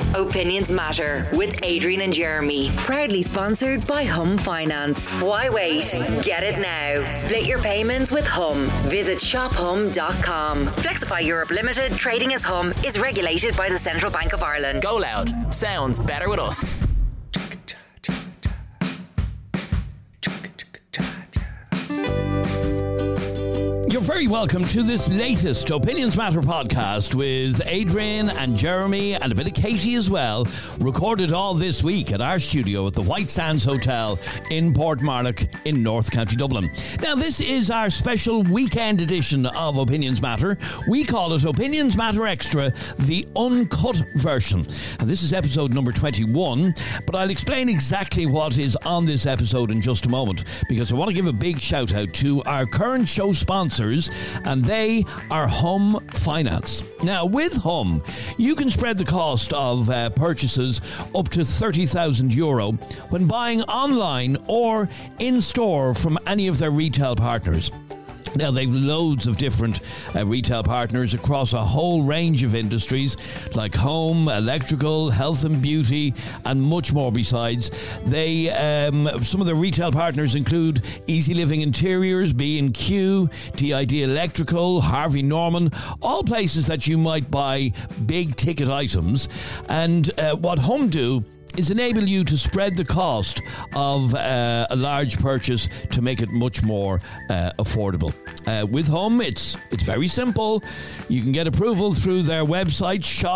Opinions Matter with Adrian and Jeremy. Proudly sponsored by Hum Finance. Why wait? Get it now. Split your payments with Hum. Visit shophum.com. Flexify Europe Limited, trading as Hum, is regulated by the Central Bank of Ireland. Go loud. Sounds better with us. You're very welcome to this latest Opinions Matter podcast with Adrian and Jeremy and a bit of Katie as well, recorded all this week at our studio at the White Sands Hotel in Portmarnock in North County Dublin. Now, this is our special weekend edition of Opinions Matter. We call it Opinions Matter Extra, the uncut version. And this is episode number 21, but I'll explain exactly what is on this episode in just a moment, because I want to give a big shout out to our current show sponsor, and they are Hum Finance. Now, with Hum, you can spread the cost of purchases up to €30,000 when buying online or in store from any of their retail partners. Now, they've loads of different retail partners across a whole range of industries like home, electrical, health and beauty, and much more besides. They some of the retail partners include Easy Living Interiors, B&Q, DID Electrical, Harvey Norman, all places that you might buy big ticket items. And what Hum do is enable you to spread the cost of a large purchase to make it much more affordable. With Hum, it's very simple. You can get approval through their website,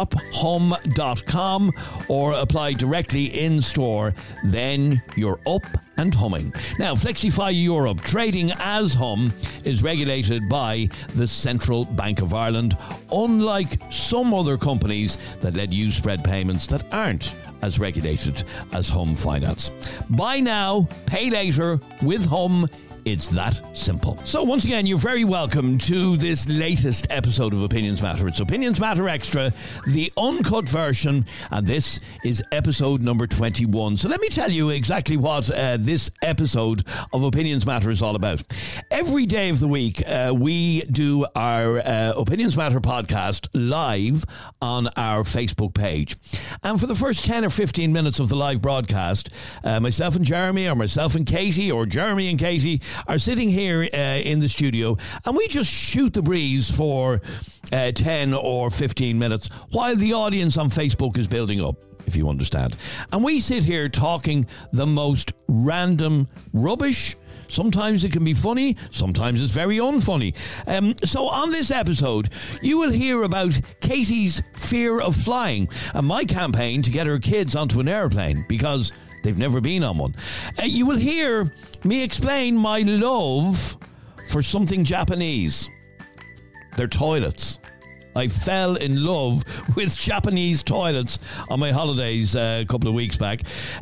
shophum.com, or apply directly in store. Then you're up and humming. Now, Flexify Europe, trading as Hum, is regulated by the Central Bank of Ireland, unlike some other companies that let you spread payments that aren't as regulated as Hum Finance. Buy now, pay later with Hum. It's that simple. So once again, you're very welcome to this latest episode of Opinions Matter. It's Opinions Matter Extra, the uncut version, and this is episode number 21. So let me tell you exactly what this episode of Opinions Matter is all about. Every day of the week, we do our Opinions Matter podcast live on our Facebook page. And for the first 10 or 15 minutes of the live broadcast, myself and Jeremy, or myself and Katie, or Jeremy and Katie, are sitting here in the studio, and we just shoot the breeze for 10 or 15 minutes while the audience on Facebook is building up, if you understand. And we sit here talking the most random rubbish. Sometimes it can be funny, sometimes it's very unfunny. So on this episode, you will hear about Katie's fear of flying and my campaign to get her kids onto an airplane because they've never been on one. You will hear me explain my love for something Japanese. Their toilets. I fell in love with Japanese toilets on my holidays a couple of weeks back.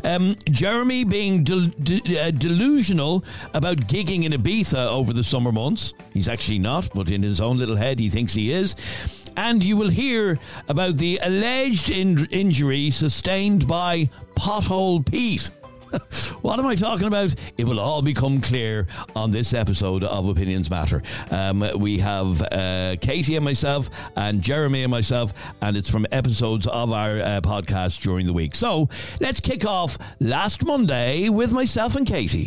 Jeremy being delusional about gigging in Ibiza over the summer months. He's actually not, but in his own little head he thinks he is. And you will hear about the alleged injury sustained by Pothole Pete. What am I talking about? It will all become clear on this episode of Opinions Matter. We have Katie and myself and Jeremy and myself, and it's from episodes of our podcast during the week. So let's kick off last Monday with myself and Katie.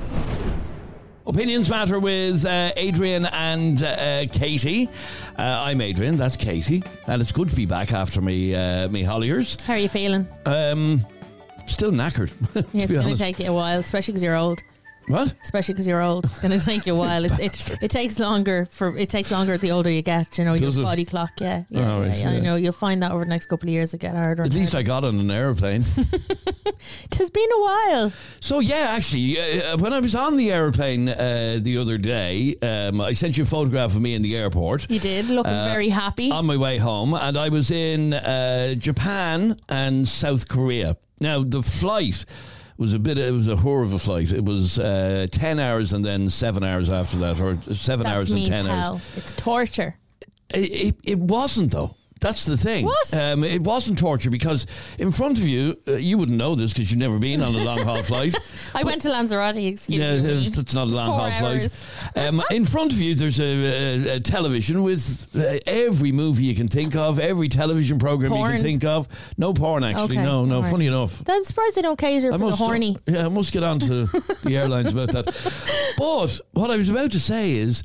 Opinions Matter with Adrian and Katie. I'm Adrian, that's Katie, and it's good to be back after me holidays. How are you feeling? Still knackered. Yeah, it's going to take you a while, especially because you're old. What? Especially because you're old. It's going to take you a while. It takes longer the older you get, you know, your body clock, yeah. I know, you'll find that over the next couple of years it get harder. At least I got on an aeroplane. It has been a while. So yeah, actually, when I was on the aeroplane the other day, I sent you a photograph of me in the airport. You did, looking very happy. On my way home, and I was in Japan and South Korea. Now, the flight was it was a whore of a flight. It was 10 hours and then 7 hours after that, or 7 hours and 10 hours. It's torture. It wasn't, though. That's the thing. What? It wasn't torture because in front of you, you wouldn't know this because you've never been on a long haul flight. I went to Lanzarote, excuse me. That's not a long haul 4 hours. flight. In front of you, there's a television with every movie you can think of, every television program Porn. you can think of. No porn, actually. Okay, No. right. Funny enough. I'm surprised they don't cater for the horny. I must get on to the airlines about that. But what I was about to say is,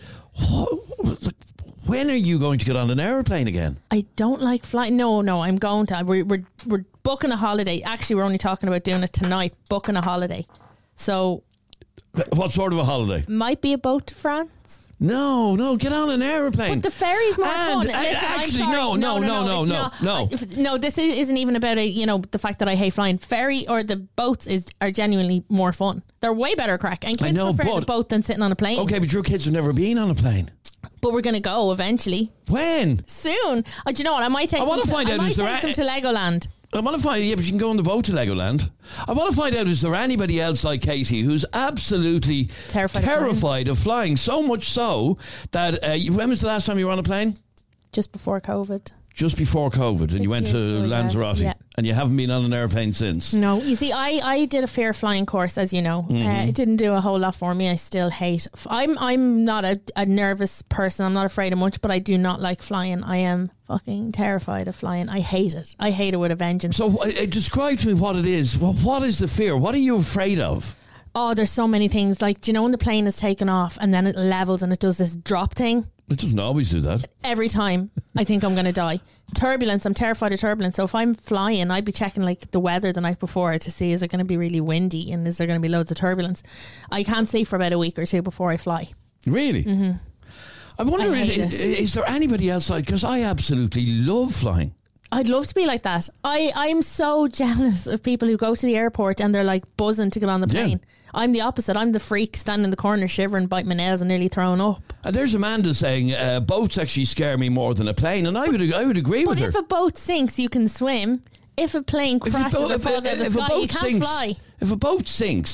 when are you going to get on an aeroplane again? I don't like flying. No, I'm going to. We're booking a holiday. Actually, we're only talking about doing it tonight. Booking a holiday. So, what sort of a holiday? might be a boat to France. No, get on an aeroplane. But the ferry's more fun. Listen, actually, I'm sorry. no. No, this isn't even about the fact that I hate flying. Ferry or the boats are genuinely more fun. They're way better crack, and kids prefer the boat than sitting on a plane. Okay, but your kids have never been on a plane. But we're going to go eventually. When? Soon. Do you know what? I might take them to Legoland. I want to find, but you can go on the boat to Legoland. I want to find out, is there anybody else like Katie who's absolutely terrified of flying? So much so that, when was the last time you were on a plane? Just before COVID. Just before COVID, and you went to Lanzarote, and you haven't been on an airplane since. No, you see, I did a fair flying course, as you know. It didn't do a whole lot for me. I still hate. I'm not a nervous person. I'm not afraid of much, but I do not like flying. I am fucking terrified of flying. I hate it. I hate it with a vengeance. So, describe to me what it is. What is the fear? What are you afraid of? Oh, there's so many things. Like, do you know when the plane is taken off and then it levels and it does this drop thing? It doesn't always do that. Every time I think I'm going to die. Turbulence, I'm terrified of turbulence. So if I'm flying, I'd be checking like the weather the night before to see, is it going to be really windy and is there going to be loads of turbulence? I can't sleep for about a week or two before I fly. Really? Mm-hmm. I wonder, is there anybody else like, because I absolutely love flying. I'd love to be like that. I'm so jealous of people who go to the airport and they're like buzzing to get on the plane. Yeah. I'm the opposite. I'm the freak standing in the corner shivering, biting my nails and nearly throwing up. There's Amanda saying boats actually scare me more than a plane, and I would agree with her. But if a boat sinks, you can swim. If a plane crashes or falls out of the sky, you can't fly. If a boat sinks,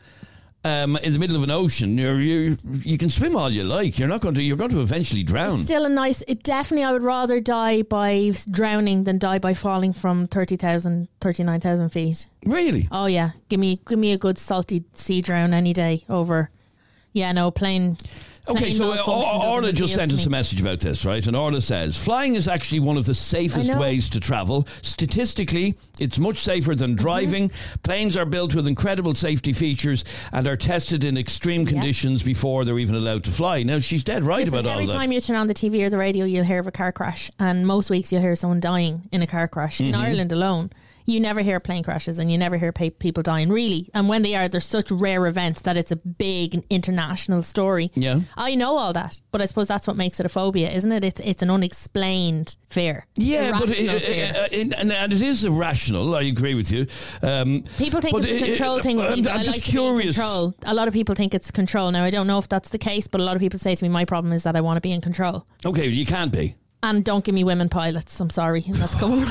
in the middle of an ocean, you can swim all you like. You're going to eventually drown. It's still I would rather die by drowning than die by falling from 39,000 feet. Really? Oh yeah. Give me a good salty sea drown any day over. Yeah, no, plane. Okay, so Orla just sent us a message about this, right? And Orla says, flying is actually one of the safest ways to travel. Statistically, it's much safer than driving. Mm-hmm. Planes are built with incredible safety features and are tested in extreme conditions before they're even allowed to fly. Now, she's dead right about all that. Every time you turn on the TV or the radio, you'll hear of a car crash. And most weeks you'll hear someone dying in a car crash. In Ireland alone, you never hear plane crashes and you never hear people dying, really. And when they are, they're such rare events that it's a big international story. Yeah. I know all that, but I suppose that's what makes it a phobia, isn't it? It's an unexplained fear. Yeah, but it is irrational. I agree with you. People think it's a control thing. I'm just curious. A lot of people think it's control. Now, I don't know if that's the case, but a lot of people say to me, my problem is that I want to be in control. Okay, you can't be. And don't give me women pilots. I'm sorry. That's coming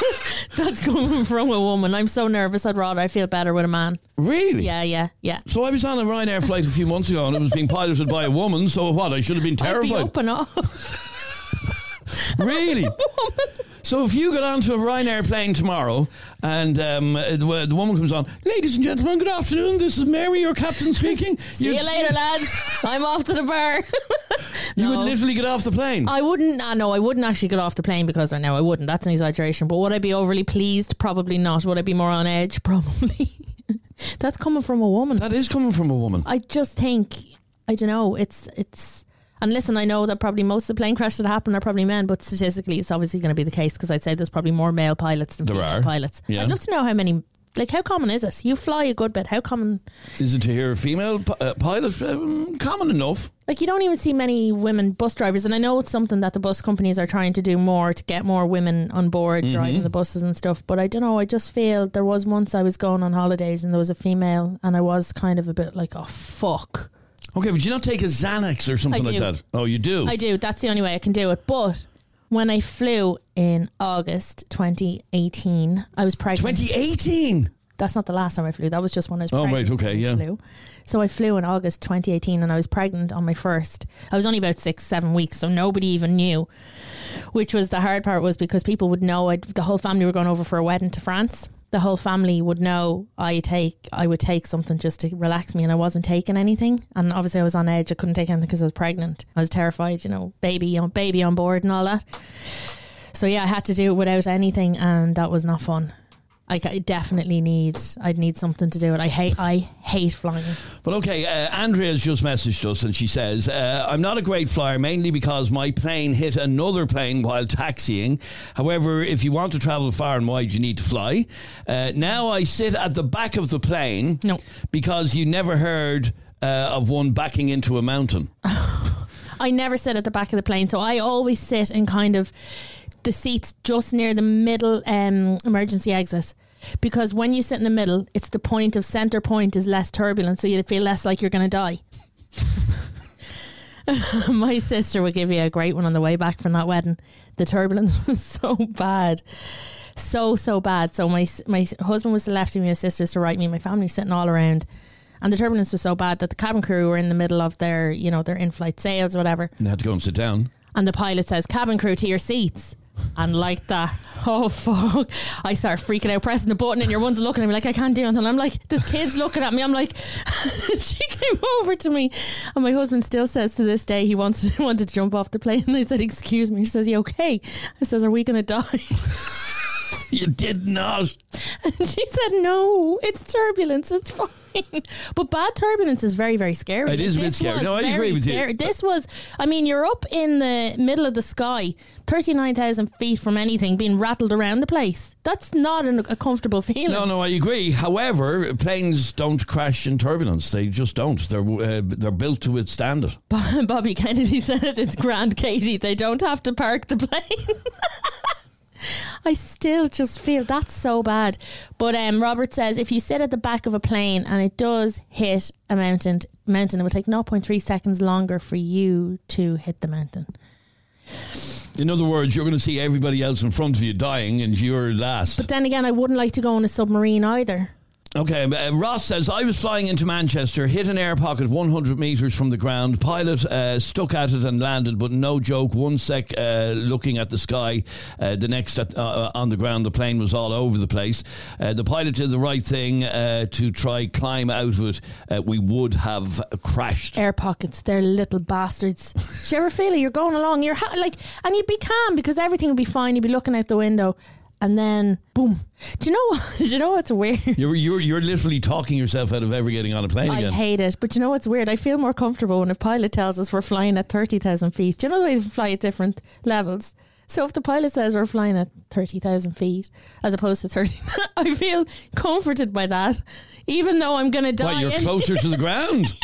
from a woman. I'm so nervous. I feel better with a man. Really? Yeah. So I was on a Ryanair flight a few months ago and it was being piloted by a woman. So what? I should have been terrified. I'd be up and off. Really? So if you get onto a Ryanair plane tomorrow and the woman comes on, ladies and gentlemen, good afternoon, this is Mary, your captain speaking. See you later, lads. I'm off to the bar. You would literally get off the plane? I wouldn't. No, I wouldn't actually get off the plane because I wouldn't. That's an exaggeration. But would I be overly pleased? Probably not. Would I be more on edge? Probably. That's coming from a woman. That is coming from a woman. I just think, I don't know, it's... And listen, I know that probably most of the plane crashes that happen are probably men, but statistically it's obviously going to be the case because I'd say there's probably more male pilots than female pilots. Yeah. I'd love to know how many, like how common is it? You fly a good bit. How common is it to hear a female pilot? Common enough. Like you don't even see many women bus drivers, and I know it's something that the bus companies are trying to do more to get more women on board driving the buses and stuff. But I don't know, I just feel there was once I was going on holidays and there was a female and I was kind of a bit like, oh fuck. Okay, but you not take a Xanax or something like that? Oh, you do? I do. That's the only way I can do it. But when I flew in August 2018, I was pregnant. 2018? That's not the last time I flew. That was just when I was pregnant. Oh, right, okay, yeah. Flew. So I flew in August 2018 and I was pregnant on my first. I was only about 6-7 weeks, so nobody even knew. Which was the hard part, was because people would know. The whole family were going over for a wedding to France. The whole family would know I would take something just to relax me, and I wasn't taking anything. And obviously I was on edge. I couldn't take anything because I was pregnant. I was terrified, baby on board and all that. So yeah, I had to do it without anything, and that was not fun. I'd need something to do it. I hate flying. But okay, Andrea's just messaged us and she says, I'm not a great flyer, mainly because my plane hit another plane while taxiing. However, if you want to travel far and wide, you need to fly. Now I sit at the back of the plane. No. Because you never heard of one backing into a mountain. I never sit at the back of the plane, so I always sit in kind of the seats just near the middle emergency exit, because when you sit in the middle, it's the point of center point is less turbulent, so you feel less like you're going to die. My sister would give you a great one on the way back from that wedding. The turbulence was so bad. So bad. So my husband was left with me, my sisters to right, me and my family sitting all around. And the turbulence was so bad that the cabin crew were in the middle of their, their in-flight sales or whatever. And they had to go and sit down. And the pilot says, cabin crew, to your seats. And like that, oh fuck, I start freaking out, pressing the button, and your one's looking at me like, I can't do anything. I'm like, this kid's looking at me. I'm like, she came over to me, and my husband still says to this day he wanted to jump off the plane. And I said, excuse me. She says, you okay? I says, are we going to die? You did not. And she said, no, it's turbulence, it's fine. But bad turbulence is very, very scary. It is a bit scary. No, I agree with you. This was, you're up in the middle of the sky, 39,000 feet from anything, being rattled around the place. That's not a comfortable feeling. No, I agree. However, planes don't crash in turbulence. They just don't. They're built to withstand it. Bobby Kennedy said it's Grand Katie. They don't have to park the plane. I still just feel that's so bad. But Robert says, if you sit at the back of a plane and it does hit a mountain, it will take 0.3 seconds longer for you to hit the mountain. In other words, you're going to see everybody else in front of you dying and you're last. But then again, I wouldn't like to go on a submarine either. Okay, Ross says, I was flying into Manchester, hit an air pocket 100 metres from the ground. Pilot stuck at it and landed, but no joke, one sec looking at the sky, the next on the ground, the plane was all over the place. The pilot did the right thing to try climb out of it. We would have crashed. Air pockets, they're little bastards. Do you ever feel it? You're going along, and you'd be calm because everything would be fine. You'd be looking out the window. And then, boom. Do you know what's weird? You're literally talking yourself out of ever getting on a plane again. I hate it. But you know what's weird? I feel more comfortable when a pilot tells us we're flying at 30,000 feet. Do you know they fly at different levels? So if the pilot says we're flying at 30,000 feet as opposed to 30, I feel comforted by that. Even though I'm going to die. Well, you're closer to the ground.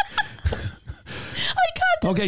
I can't. Okay,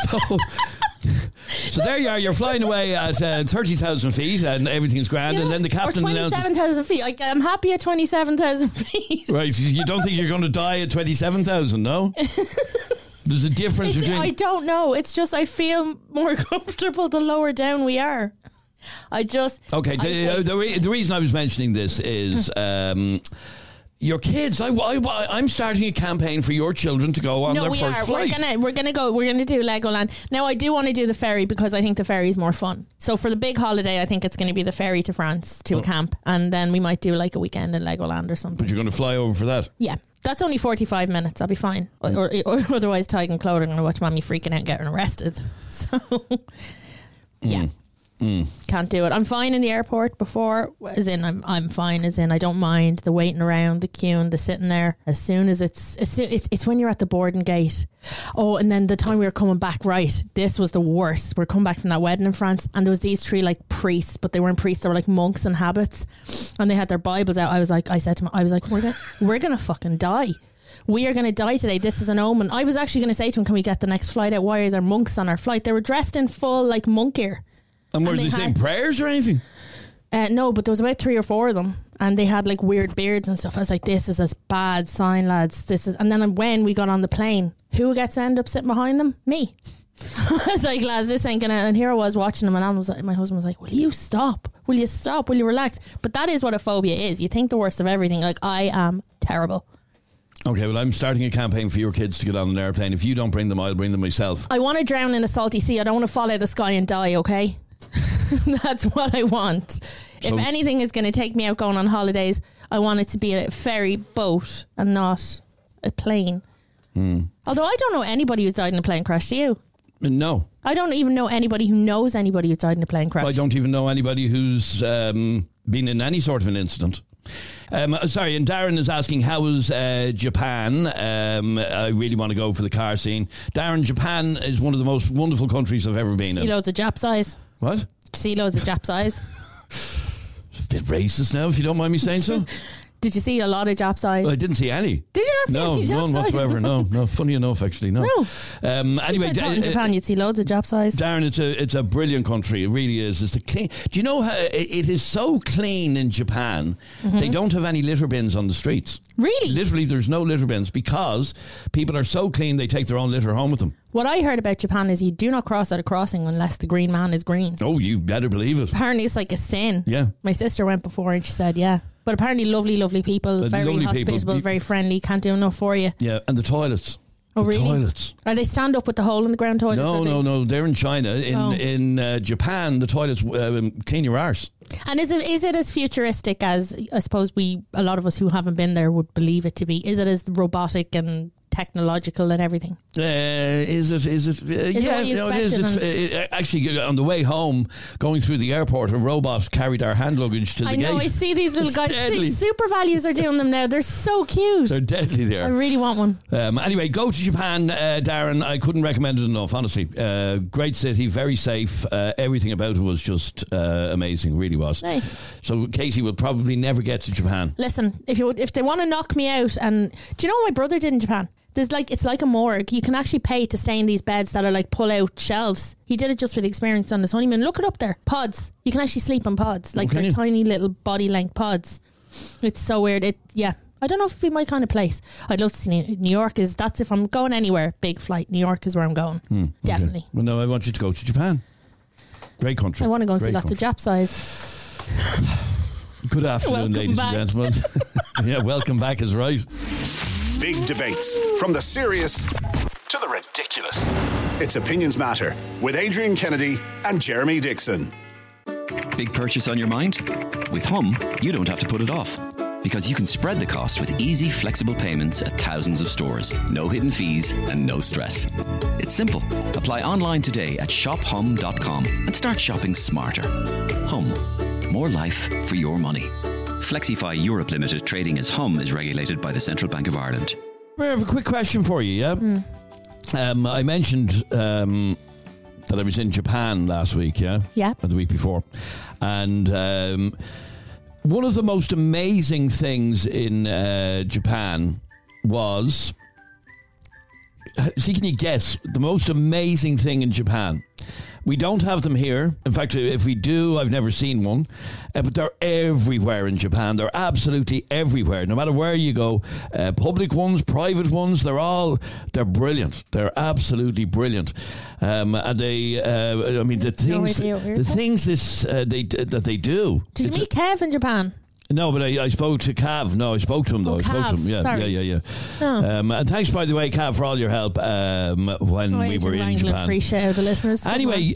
So there you are, you're flying away at 30,000 feet and everything's grand, and then the captain announces 27,000 feet. I'm happy at 27,000 feet. Right, you don't think you're going to die at 27,000, no? There's a difference between... I don't know. It's just I feel more comfortable the lower down we are. Okay, the reason I was mentioning this is... your kids, I'm starting a campaign for your children to go on their first flight. We're gonna do Legoland. Now I do want to do the ferry because I think the ferry is more fun. So for the big holiday, I think it's going to be the ferry to France to a camp, and then we might do like a weekend in Legoland or something. But you're going to fly over for that? Yeah. That's only 45 minutes. I'll be fine. Or otherwise, Tig and Claude are going to watch Mommy freaking out and getting arrested. So, yeah. Can't do it. I'm fine in the airport before, as in I'm fine, as in I don't mind the waiting around, the queuing, the sitting there. As soon as it's when you're at the boarding gate. Oh, and then the time we were coming back, right, this was the worst. We're coming back from that wedding in France, and there was these three like priests, but they weren't priests, they were like monks in habits, and they had their Bibles out. I said to them, we're gonna fucking die. We are going to die today. This is an omen. I was actually going to say to him, can we get the next flight out? Why are there monks on our flight? They were dressed in full like monk gear. And were they saying prayers or anything? No, but there was about 3 or 4 of them, and they had like weird beards and stuff. I was like, this is a bad sign, lads. And then when we got on the plane, who gets to end up sitting behind them? Me. I was like, lads, this ain't gonna. And here I was watching them, and Alan was like, my husband was like, will you stop? Will you stop? Will you relax? But that is what a phobia is. You think the worst of everything. Like, I am terrible. Okay, well, I'm starting a campaign for your kids to get on an airplane. If you don't bring them, I'll bring them myself. I want to drown in a salty sea. I don't want to fall out of the sky and die, okay? That's what I want. So, if anything is going to take me out going on holidays, I want it to be a ferry boat and not a plane. Although I don't know anybody who's died in a plane crash, do you? No. I don't even know anybody who knows anybody who's died in a plane crash. I don't even know anybody who's been in any sort of an incident. Sorry, and Darren is asking, how was Japan? I really want to go for the car scene. Darren, Japan is one of the most wonderful countries I've ever been in. See loads of Japs eyes. What? See loads of Japs eyes. A bit racist now, if you don't mind me saying so. Did you see a lot of Japs eyes? I didn't see any. Did you not see any Japs eyes? None whatsoever. No. Funny enough, actually, no. Anyway, in Japan, you'd see loads of Japs eyes. Darren, it's a brilliant country. It really is. It's the clean. Do you know how it is so clean in Japan? They don't have any litter bins on the streets. Really? Literally, there's no litter bins because people are so clean they take their own litter home with them. What I heard about Japan is you do not cross at a crossing unless the green man is green. Oh, you better believe it. Apparently it's like a sin. Yeah. My sister went before and she said, yeah. But apparently lovely people, very lovely hospitable, people. very friendly, can't do enough for you. Yeah, and the toilets. Oh, the really? Toilets. Are they stand up with the hole in the ground toilets? No. They're in China. In Japan, the toilets clean your arse. And is it as futuristic as I suppose a lot of us who haven't been there would believe it to be? Is it as robotic and technological and everything? Is it? Yeah, it is. Actually, on the way home, going through the airport, a robot carried our hand luggage to the gate. I know. I see these little guys. Super Values are doing them now. They're so cute. They're deadly. There. I really want one. Anyway, go to Japan, Darren. I couldn't recommend it enough. Honestly, great city, very safe. Everything about it was just amazing. Really was. Nice. So Katie will probably never get to Japan. Listen, if they want to knock me out, and do you know what my brother did in Japan? It's like a morgue. You can actually pay to stay in these beds that are like pull out shelves. He did it just for the experience on his honeymoon. Look it up there. Pods. You can actually sleep on pods. Like they're tiny little body length pods. It's so weird. I don't know if it'd be my kind of place. I'd love to see New York. That's if I'm going anywhere, big flight. New York is where I'm going. Definitely. Well, no, I want you to go to Japan. Great country. I want to go and see lots of Jap size. Good afternoon, ladies and gentlemen. Yeah, welcome back is right. Big debates, from the serious to the ridiculous. It's Opinions Matter with Adrian Kennedy and Jeremy Dixon. Big purchase on your mind? With Hum, you don't have to put it off. Because you can spread the cost with easy, flexible payments at thousands of stores. No hidden fees and no stress. It's simple. Apply online today at shophum.com and start shopping smarter. Hum. More life for your money. Flexify Europe Limited, trading as Hum, is regulated by the Central Bank of Ireland. I have a quick question for you, yeah? I mentioned that I was in Japan last week, yeah? Yeah. Or the week before. And one of the most amazing things in Japan was... See, can you guess the most amazing thing in Japan? We don't have them here. In fact, if we do, I've never seen one. But they're everywhere in Japan. They're absolutely everywhere. No matter where you go, public ones, private ones, they're brilliant. They're absolutely brilliant. And they, the things that they do. Did you meet Kev in Japan? No, but I spoke to Cav. No, I spoke to him though. Oh, I spoke to him. Yeah, sorry. Yeah. Oh. And thanks, by the way, Cav, for all your help when we were in Japan. Free shout out the listeners. Anyway,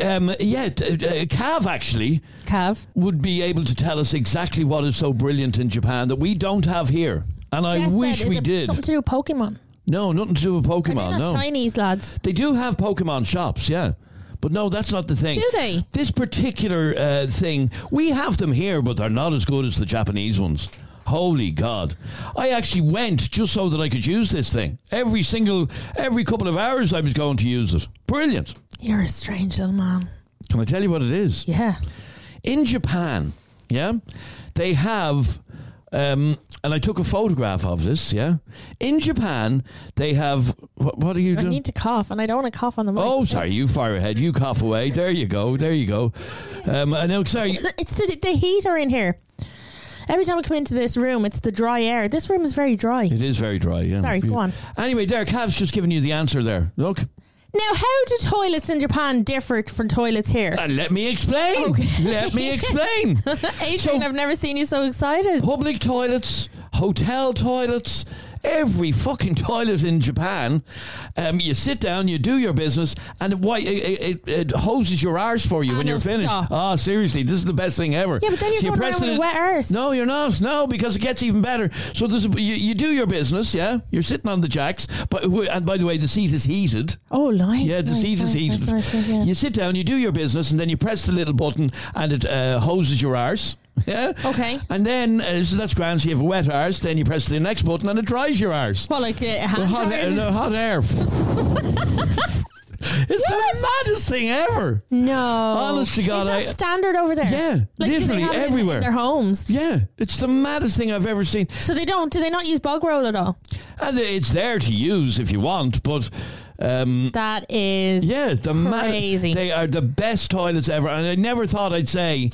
Cav actually would be able to tell us exactly what is so brilliant in Japan that we don't have here, and I wish we did. Something to do with Pokemon? No, nothing to do with Pokemon. Are they not Chinese lads? They do have Pokemon shops, yeah. But no, that's not the thing. Do they? This particular thing, we have them here, but they're not as good as the Japanese ones. Holy God. I actually went just so that I could use this thing. Every couple of hours I was going to use it. Brilliant. You're a strange little man. Can I tell you what it is? Yeah. In Japan, yeah, they have... and I took a photograph of this, yeah. In Japan, they have... What are you doing? I need to cough, and I don't want to cough on the mic. Oh, sorry, you fire ahead. You cough away. There you go. I know, sorry. It's the heater in here. Every time I come into this room, it's the dry air. This room is very dry. It is very dry, yeah. Sorry, go on. Anyway, there, Cav's just giving you the answer there. Look. Now, how do toilets in Japan differ from toilets here? Let me explain. Okay. Let me explain. Adrian, I've never seen you so excited. Public toilets, hotel toilets, every fucking toilet in Japan. You sit down, you do your business, and it hoses your arse for you when you're finished. Stop. Oh, seriously, this is the best thing ever. Yeah, but then you're going around with a wet arse. No, you're not. No, because it gets even better. So you do your business, yeah? You're sitting on the jacks, and by the way, the seat is heated. Oh, nice. Yeah, the seat is heated. Nice, yeah. You sit down, you do your business, and then you press the little button, and it hoses your arse. Yeah. Okay. And then, so that's grand. So you have a wet arse. Then you press the next button and it dries your arse. Well, like a hand hot air. It's the maddest thing ever. No. Honest to God. Is that standard over there? Yeah. Like, literally do they have it everywhere. in their homes? Yeah. It's the maddest thing I've ever seen. So do they not use bog roll at all? And it's there to use if you want, but... that is crazy. They are the best toilets ever. And I never thought I'd say...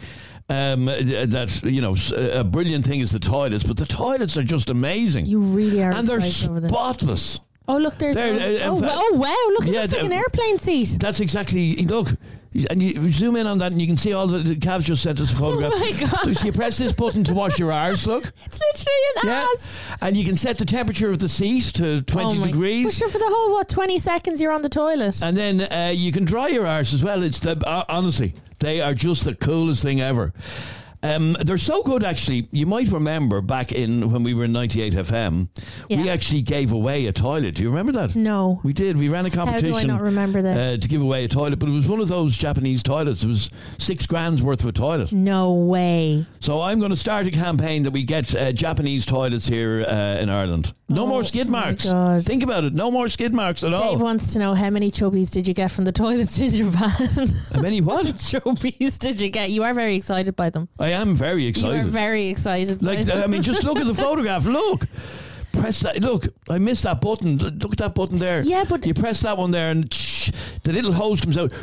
that, you know, a brilliant thing is the toilets, but the toilets are just amazing. You really are. And they're over spotless. Oh, look, there's... wow, look at this, like an airplane seat. That's exactly... Look, and you zoom in on that and you can see all the Cavs just sent us a photograph. Oh, my God. So you press this button to wash your arse, look. It's literally an ass. And you can set the temperature of the seat to 20 degrees. Well, sure, for the whole, 20 seconds you're on the toilet. And then you can dry your arse as well. It's honestly... They are just the coolest thing ever. They're so good, actually. You might remember back when we were in 98 FM, we actually gave away a toilet. Do you remember that? No. We did. We ran a competition. How do I not remember this? To give away a toilet, but it was one of those Japanese toilets. It was $6,000 worth of a toilet. No way. So I'm going to start a campaign that we get Japanese toilets here in Ireland. No more skid marks. God. Think about it. No more skid marks at all. Dave wants to know, how many chubbies did you get from the toilets in Japan? How many what? Chubbies did you get? You are very excited by them. I am very excited. You are very excited by them. I mean, just look at the photograph. Look. Press that. Look, I missed that button. Look at that button there. Yeah, but... You press that one there and the little hose comes out.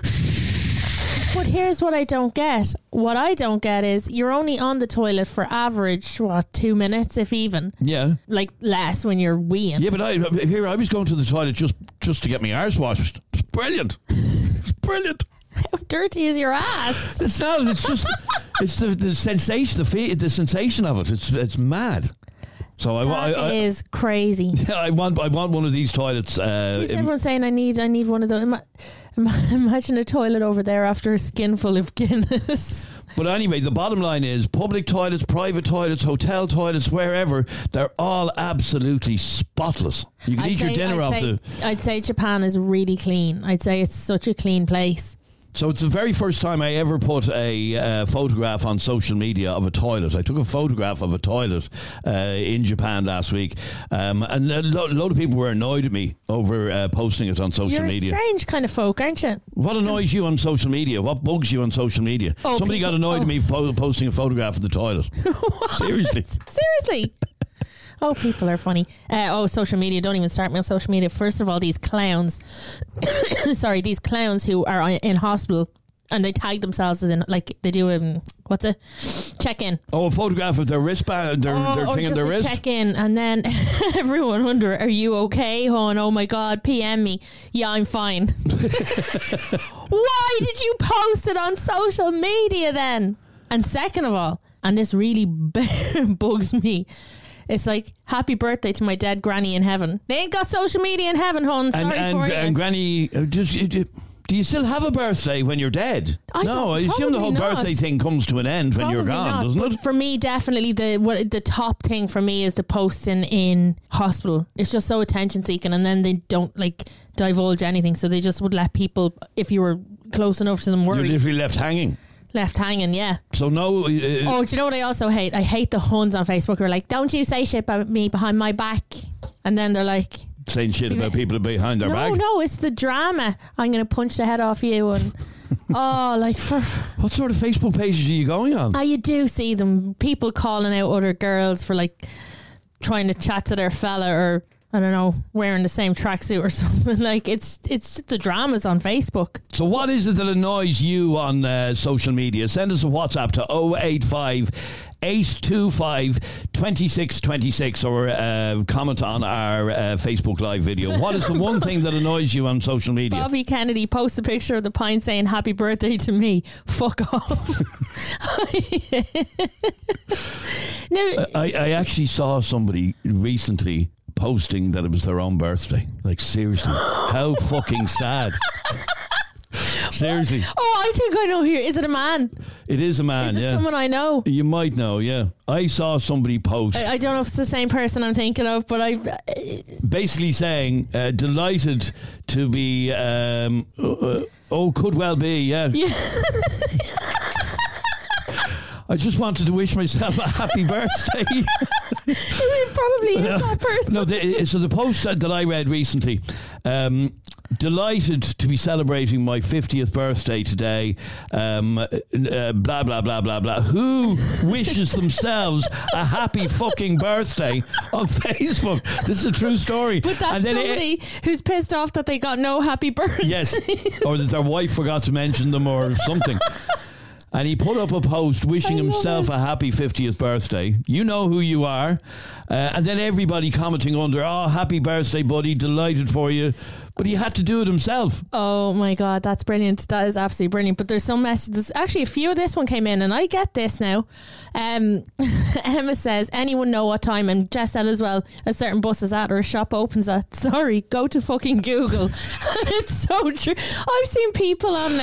But here's what I don't get. What I don't get is you're only on the toilet for average, 2 minutes, if even. Yeah. Like less when you're weeing. Yeah, but I was going to the toilet just to get my arse washed. It's brilliant. It's brilliant. How dirty is your ass? It's not. It's just it's the sensation, the sensation of it. It's mad. So That is crazy. I want one of these toilets. Everyone's saying I need one of those. Imagine a toilet over there after a skinful of Guinness. But anyway, the bottom line is public toilets, private toilets, hotel toilets, wherever, they're all absolutely spotless. You can eat your dinner off the... I'd say Japan is really clean. I'd say it's such a clean place. So it's the very first time I ever put a photograph on social media of a toilet. I took a photograph of a toilet in Japan last week, and a load of people were annoyed at me over posting it on social media. You're a strange kind of folk, aren't you? What annoys you on social media? What bugs you on social media? Oh, Somebody got annoyed at me posting a photograph of the toilet. Seriously. Seriously. Oh, people are funny. Social media. Don't even start me on social media. First of all, these clowns. These clowns who are in hospital and they tag themselves as in, like, they do check-in. Oh, a photograph of their wristband, their thing on their wrist. Check-in, and then everyone wonder, are you okay, hon? Oh my God, PM me. Yeah, I'm fine. Why did you post it on social media then? And second of all, and this really bugs me, it's like, happy birthday to my dead granny in heaven. They ain't got social media in heaven, hon. Sorry for you. And granny, do you still have a birthday when you're dead? I assume the whole birthday thing comes to an end when you're gone, doesn't it? For me, definitely the top thing for me is the posting in hospital. It's just so attention seeking, and then they don't divulge anything, so they just would let people, if you were close enough to them, worry. You're literally left hanging. Left hanging, yeah. So no. Do you know what I also hate? I hate the Huns on Facebook who are like, don't you say shit about me behind my back. And then they're like... saying shit about people behind their back? No, it's the drama. I'm going to punch the head off you. And what sort of Facebook pages are you going on? You do see them. People calling out other girls for trying to chat to their fella, or... I don't know, wearing the same tracksuit or something. It's just the dramas on Facebook. So what is it that annoys you on social media? Send us a WhatsApp to 085 825 2626 or comment on our Facebook Live video. What is the one thing that annoys you on social media? Bobby Kennedy posts a picture of the pint saying happy birthday to me. Fuck off. Now, I actually saw somebody recently posting that it was their own birthday. Like, seriously, how fucking sad. Seriously. Oh, I think I know here. Is it a man? It is a man, Is it yeah. someone I know? You might know, yeah. I saw somebody post I don't know if it's the same person I'm thinking of, but basically saying, delighted to be, could well be, yeah. I just wanted to wish myself a happy birthday. it probably is that person. No, so the post that I read recently, delighted to be celebrating my 50th birthday today, blah, blah, blah, blah, blah. Who wishes themselves a happy fucking birthday on Facebook? This is a true story. But that's somebody who's pissed off that they got no happy birthday. Yes, or that their wife forgot to mention them or something. And he put up a post wishing himself a happy 50th birthday. You know who you are. And then everybody commenting under, oh, happy birthday, buddy, delighted for you. But he had to do it himself. Oh my God, that's brilliant. That is absolutely brilliant. But there's some messages. Actually, a few of this one came in, and I get this now. Emma says, anyone know what time? And Jess said as well, a certain bus is at or a shop opens at. Sorry, go to fucking Google. It's so true. I've seen people on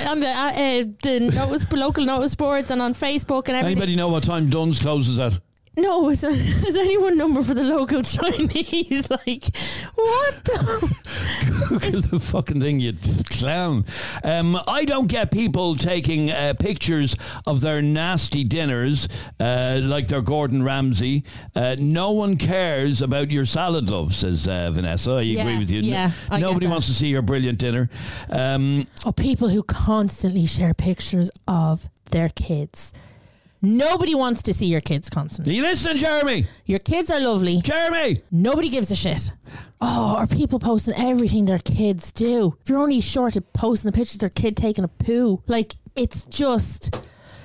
the local notice boards and on Facebook and everything. Anybody know what time Dunn's closes at? No, is anyone number for the local Chinese? Like, what the? Google the fucking thing, you clown. I don't get people taking pictures of their nasty dinners like they're Gordon Ramsay. No one cares about your salad, love, says Vanessa. I agree with you. Yeah, nobody wants to see your brilliant dinner. People who constantly share pictures of their kids. Nobody wants to see your kids constantly. Are you listening, Jeremy? Your kids are lovely. Jeremy! Nobody gives a shit. Oh, are people posting everything their kids do? They're only short of posting the pictures of their kid taking a poo. Like, it's just...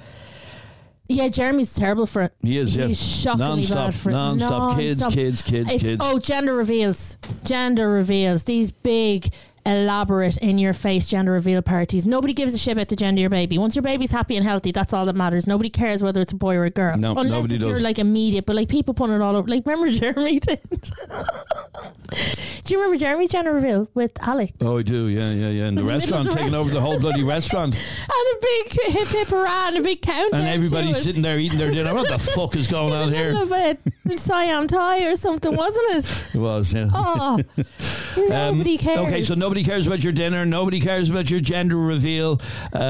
Yeah, Jeremy's terrible for it. He is, yeah. He's shockingly bad for it. Non-stop. Kids. Oh, gender reveals. These big, elaborate, in-your-face gender reveal parties. Nobody gives a shit about the gender of your baby. Once your baby's happy and healthy, that's all that matters. Nobody cares whether it's a boy or a girl. No, unless nobody if does. you're like immediate, but like people putting it all over. Like, remember Jeremy did? Do you remember Jeremy's gender reveal with Alex? Oh, I do, yeah. In the restaurant, taking over the whole bloody restaurant. And a big hip hurrah and a big countdown. And everybody's sitting there eating their dinner. What the fuck is going on here? Of a Siam Thai or something, wasn't it? It was, yeah. Oh, nobody cares. Okay, so nobody cares about your dinner. Nobody cares about your gender reveal.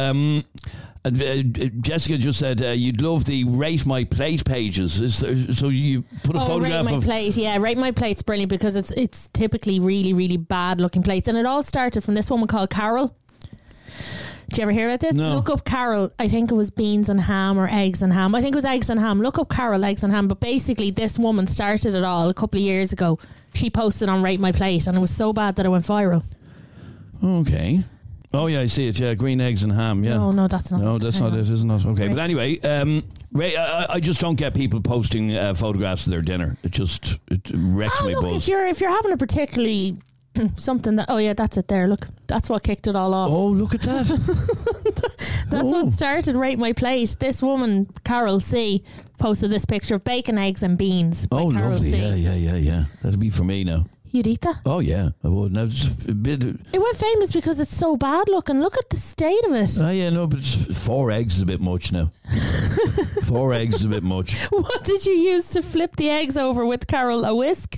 Jessica just said you'd love the Rate My Plate pages. So you put a photograph Rate My Plate. Yeah, Rate My Plate's brilliant because it's typically really, really bad looking plates. And it all started from this woman called Carol. Did you ever hear about this? No. Look up Carol. I think it was beans and ham or eggs and ham. I think it was eggs and ham. Look up Carol, eggs and ham. But basically this woman started it all a couple of years ago. She posted on Rate My Plate and it was so bad that it went viral. Okay. Oh yeah, I see it. Yeah, green eggs and ham. Yeah. No, that's not. No, that's not it. Isn't it? Okay, right. But anyway, I just don't get people posting photographs of their dinner. It wrecks my buzz. If you're having a particularly something that that's it there. Look, that's what kicked it all off. Oh, look at that. That's what started Rate My Plate. This woman, Carol C, posted this picture of bacon, eggs, and beans. Oh, Carol lovely. C. Yeah. That'd be for me now. You'd eat that? Oh yeah, I would. Now, just a bit. It went famous because it's so bad looking. Look at the state of it. Oh yeah, no, but 4 eggs is a bit much now. 4 eggs is a bit much. What did you use to flip the eggs over with, Carol? A whisk?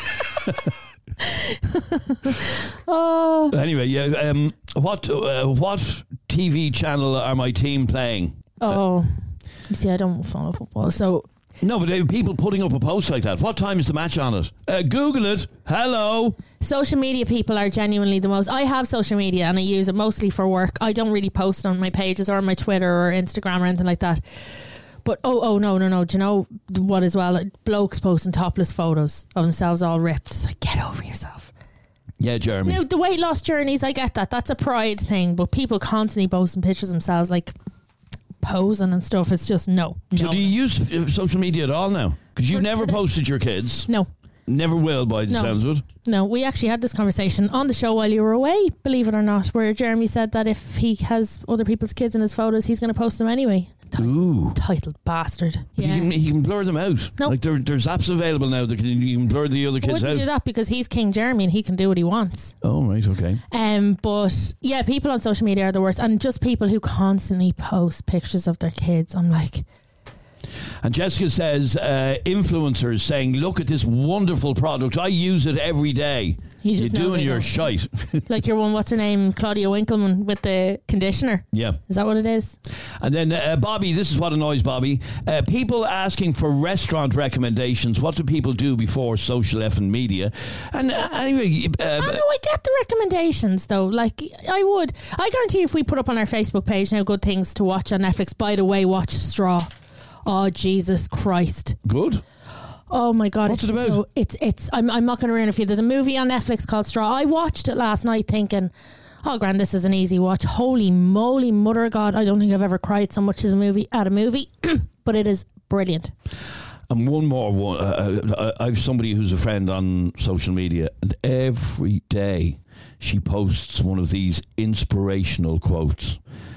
Oh. Anyway, yeah. What TV channel are my team playing? Oh, you see, I don't follow football, so. No, but people putting up a post like that. What time is the match on it? Google it. Hello. Social media people are genuinely the most. I have social media and I use it mostly for work. I don't really post on my pages or on my Twitter or Instagram or anything like that. But no. Do you know what as well? Blokes posting topless photos of themselves all ripped. It's like, get over yourself. Yeah, Jeremy. Now, the weight loss journeys, I get that. That's a pride thing. But people constantly posting pictures of themselves like posing and stuff. It's just no. So do you use social media at all now? Because you've never posted your kids. No. Never will, by the sounds of it. No, we actually had this conversation on the show while you were away, believe it or not, where Jeremy said that if he has other people's kids in his photos, he's going to post them anyway. Titled bastard. Yeah. He can blur them out. Nope. Like there's apps available now that you can blur the other kids out. Wouldn't do that because he's King Jeremy and he can do what he wants. Oh, right, okay. But yeah, people on social media are the worst, and just people who constantly post pictures of their kids. I'm like... And Jessica says, influencers saying, look at this wonderful product. I use it every day. You're doing your shite. Like your one, what's her name? Claudia Winkleman with the conditioner. Yeah. Is that what it is? And then Bobby, this is what annoys Bobby. People asking for restaurant recommendations. What do people do before social effing media? And anyway... I get the recommendations though. Like, I guarantee if we put up on our Facebook page now good things to watch on Netflix, by the way, watch Straw. Oh, Jesus Christ. Good. Oh my God. What's it about? I'm not going to ruin it for you. There's a movie on Netflix called Straw. I watched it last night thinking, oh, grand, this is an easy watch. Holy moly, mother of God. I don't think I've ever cried so much at a movie, but it is brilliant. And one more. I have somebody who's a friend on social media, and every day she posts one of these inspirational quotes.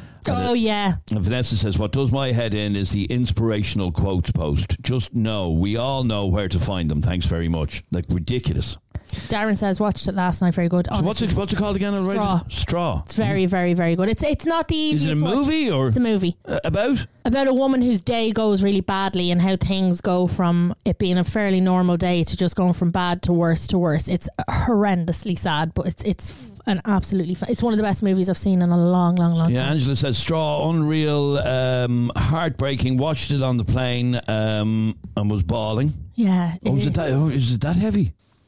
Yeah. And Vanessa says, what does my head in is the inspirational quotes post. Just know, we all know where to find them. Thanks very much. Like, ridiculous. Darren says, watched it last night. Very good. So what's it called again? Straw. It's very, very, very good. It's not the easiest. Is it a movie or? It's a movie. About a woman whose day goes really badly and how things go from it being a fairly normal day to just going from bad to worse to worse. It's horrendously sad, but it's an absolutely it's one of the best movies I've seen in a long, long, long time. Yeah, Angela says Straw, unreal, heartbreaking. Watched it on the plane and was bawling. Yeah. Is it that heavy?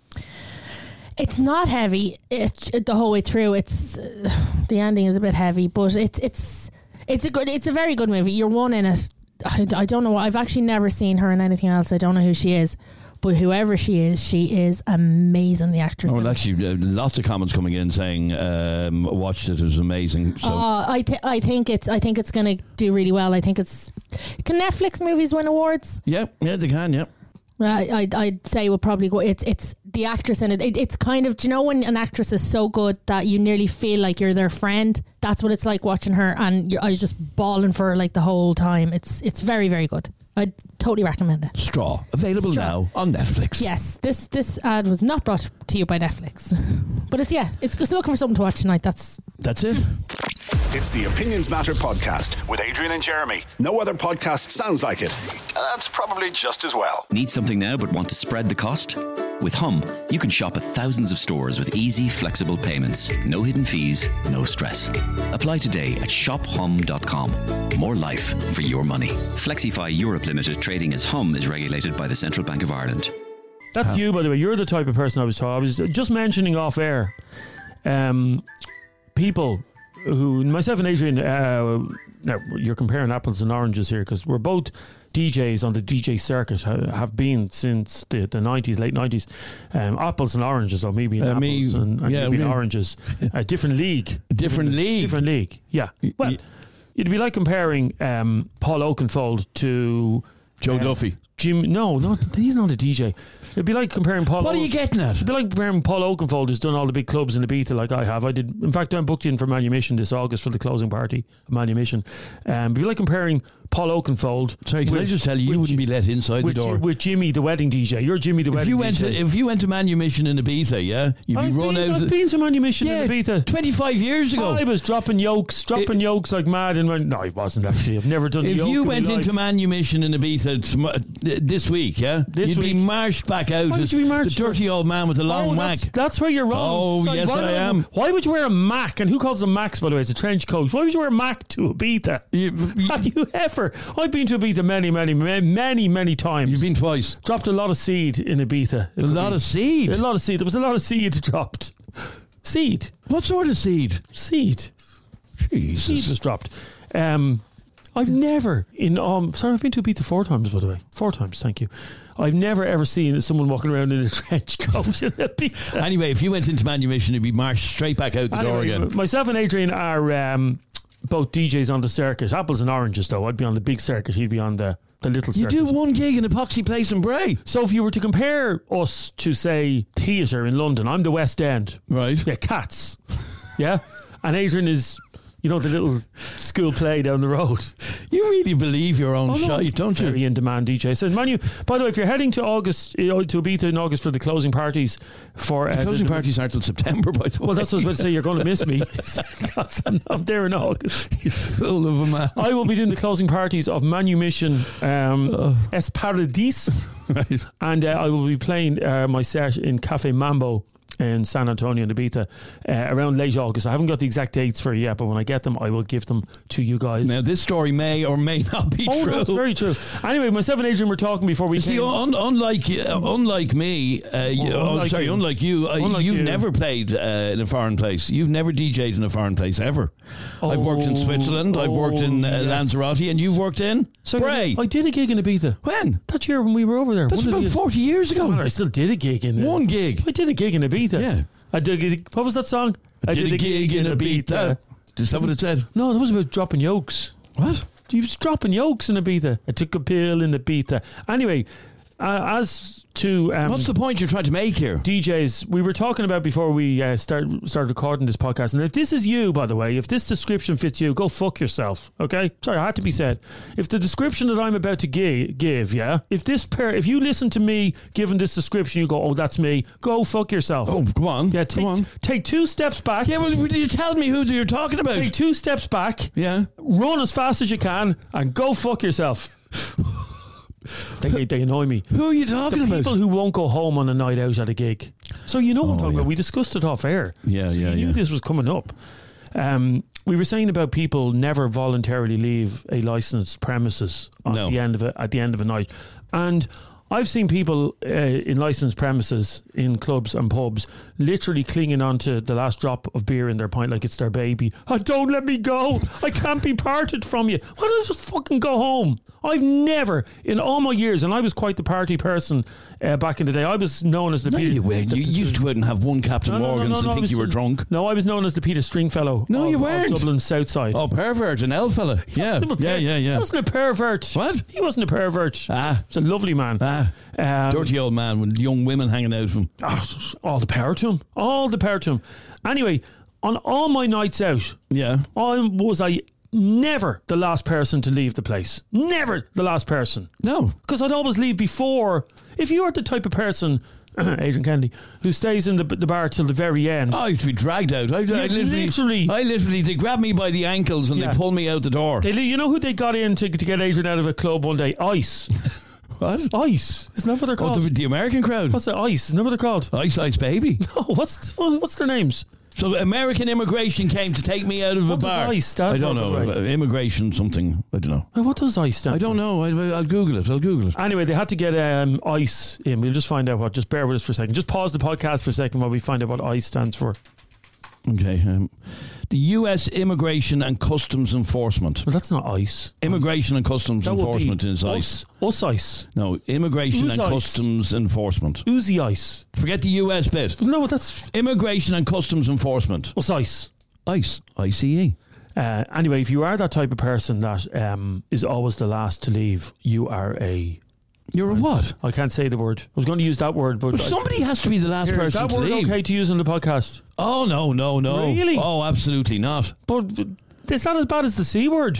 It's not heavy. The whole way through. It's the ending is a bit heavy, but it's a very good movie. You're one in it. I don't know. I've actually never seen her in anything else. I don't know who she is. But whoever she is amazing, the actress. Oh, well, actually, lots of comments coming in saying watched it was amazing. So. I think it's going to do really well. I think can Netflix movies win awards? Yeah, they can. Yeah. I'd say we'll probably go. It's the actress in it. It's kind of, do you know when an actress is so good that you nearly feel like you're their friend? That's what it's like watching her, and I was just bawling for her like the whole time. It's very, very good. I'd totally recommend it. Straw, available now on Netflix. Yes, this ad was not brought to you by Netflix, but it's just looking for something to watch tonight. That's it. It's the Opinions Matter podcast with Adrian and Jeremy. No other podcast sounds like it. And that's probably just as well. Need something now but want to spread the cost? With Hum, you can shop at thousands of stores with easy, flexible payments. No hidden fees, no stress. Apply today at shophum.com. More life for your money. Flexify Europe Limited, trading as Hum, is regulated by the Central Bank of Ireland. That's you, by the way. You're the type of person I was just mentioning off air. People who, myself and Adrian, now you're comparing apples and oranges here because we're both DJs on the DJ circuit, have been since the 90s, late 90s. Apples and oranges, or maybe apples and maybe oranges. A different league. Different league, yeah. Well, it'd be like comparing Paul Oakenfold to Joe Duffy. Jim. No, he's not a DJ. It'd be like comparing Paul. What are you getting at? It'd be like comparing Paul Oakenfold, who's done all the big clubs in Ibiza, like I have. I did. In fact, I'm booked in for Manumission this August for the closing party of Manumission. It'd be like comparing Paul Oakenfold. Sorry, can I just tell you, you wouldn't be let inside the door with Jimmy, the wedding DJ. You're Jimmy, the wedding DJ. If you went to Manumission in Ibiza, yeah, you'd be run out. I've been to Manumission in Ibiza 25 years ago. I was dropping yokes like mad. And no, I wasn't actually. I've never done. If you went into Manumission in Ibiza this week, yeah, you'd be marched back out. Why would you be marched? The dirty old man with the long whack. That's where you're wrong. Oh, yes, I am. Why would you wear a Mac? And who calls them Macs, by the way? It's a trench coat. Why would you wear a Mac to Ibiza? Have you ever? I've been to Ibiza many times. You've been twice. Dropped a lot of seed in Ibiza. A lot of seed? A lot of seed. There was a lot of seed dropped. Seed. What sort of seed? Seed. Jesus. Seed was dropped. I've never I've been to Ibiza 4 times, by the way. 4 times, thank you. I've never ever seen someone walking around in a trench coat in Ibiza. Anyway, if you went into Manumission, you'd be marched straight back out the door again. Myself and Adrian are both DJs on the circuit. Apples and oranges, though. I'd be on the big circuit. He'd be on the little circuit. You do one gig in Epoxy Place in Bray. So if you were to compare us to, say, theatre in London, I'm the West End. Right. Yeah, Cats. Yeah. And Adrian is, the little school play down the road. You really believe your own shite, don't you? Very in-demand DJ. So, Manu, by the way, if you're heading to Ibiza in August for the closing parties for... The closing parties aren't till September, by the way. Well, that's what I was about to say. You're going to miss me. I'm there in August. You're full of a man. I will be doing the closing parties of Manumission Esparadis. Right. And I will be playing my set in Cafe Mambo in San Antonio and Ibiza around late August. I haven't got the exact dates for you yet, but when I get them, I will give them to you guys. Now, this story may or may not be true. No, it's very true. Anyway, myself and Adrian were talking before we See, came. unlike me, unlike you, you've never played in a foreign place. You've never DJ'd in a foreign place ever. I've worked in Switzerland, I've worked in Lanzarote, and you've worked in Bray. I did a gig in Ibiza. When? That year when we were over there. That's about 40 years ago. Well, I still did a gig in one gig. I did a gig in Ibiza. Yeah. I did. What was that song? I did a gig in Ibiza. Is that what it said? No, that was about dropping yokes. What? You was dropping yokes in Ibiza. I took a pill in Ibiza. Anyway, as to what's the point you're trying to make here? DJs, we were talking about before we started recording this podcast, and if this is you, by the way, if this description fits you, go fuck yourself. Okay, sorry, I had to be said. If the description that I'm about to give, yeah, if you listen to me giving this description, you go, oh, that's me. Go fuck yourself. Oh, come on. Yeah, come on. Take 2 steps back. Yeah, well, you tell me who you're talking about. Take 2 steps back. Yeah. Run as fast as you can and go fuck yourself. They annoy me. Who are you talking about? People who won't go home on a night out at a gig. So you know what I'm talking about. We discussed it off air. Yeah, so you knew this was coming up. We were saying about people never voluntarily leave a licensed premises at the end of a night, and I've seen people in licensed premises in clubs and pubs literally clinging onto the last drop of beer in their pint like it's their baby. Oh, don't let me go. I can't be parted from you. Why don't I just fucking go home? I've never, in all my years, and I was quite the party person back in the day. I was known as the Peter... you weren't. You used to go out and have one Captain Morgan's and think you were drunk. No, I was known as the Peter Stringfellow. No, you weren't. Of Dublin's South Side. Oh, pervert, an L fella. Yeah. He wasn't a pervert. What? He wasn't a pervert. He's a lovely man. Dirty old man with young women hanging out of him. All the power to him. All the power to him. Anyway, on all my nights out, I never the last person to leave the place. Never the last person. No. Because I'd always leave before. If you are the type of person, Adrian Kennedy, who stays in the bar till the very end. I used to be dragged out. I literally, they grab me by the ankles and they pull me out the door. You know who they got in to get Adrian out of a club one day? Ice. What? Ice. Isn't that what they're called? The American crowd. What's that? Ice. Isn't that what they're called? Ice Baby. No, what's their names? So American immigration came to take me out of a bar. What does ICE stand for? I don't know. Immigration something. I don't know. What does ICE stand for? I don't know. I'll Google it. Anyway, they had to get ICE in. We'll just find out what. Just bear with us for a second. Just pause the podcast for a second while we find out what ICE stands for. Okay. The U.S. Immigration and Customs Enforcement. Well, that's not ICE. Immigration and Customs Enforcement is ICE. ICE. No, Immigration and Customs Enforcement. Who's the ICE? Forget the U.S. bit. No, that's... Immigration and Customs Enforcement. What's ICE? ICE. ICE. Anyway, if you are that type of person that is always the last to leave, you are a... You're a what? I can't say the word. I was going to use that word, but... somebody has to be the last person to leave. Is that word okay to use on the podcast? Oh, no. Really? Oh, absolutely not. But it's not as bad as the C word.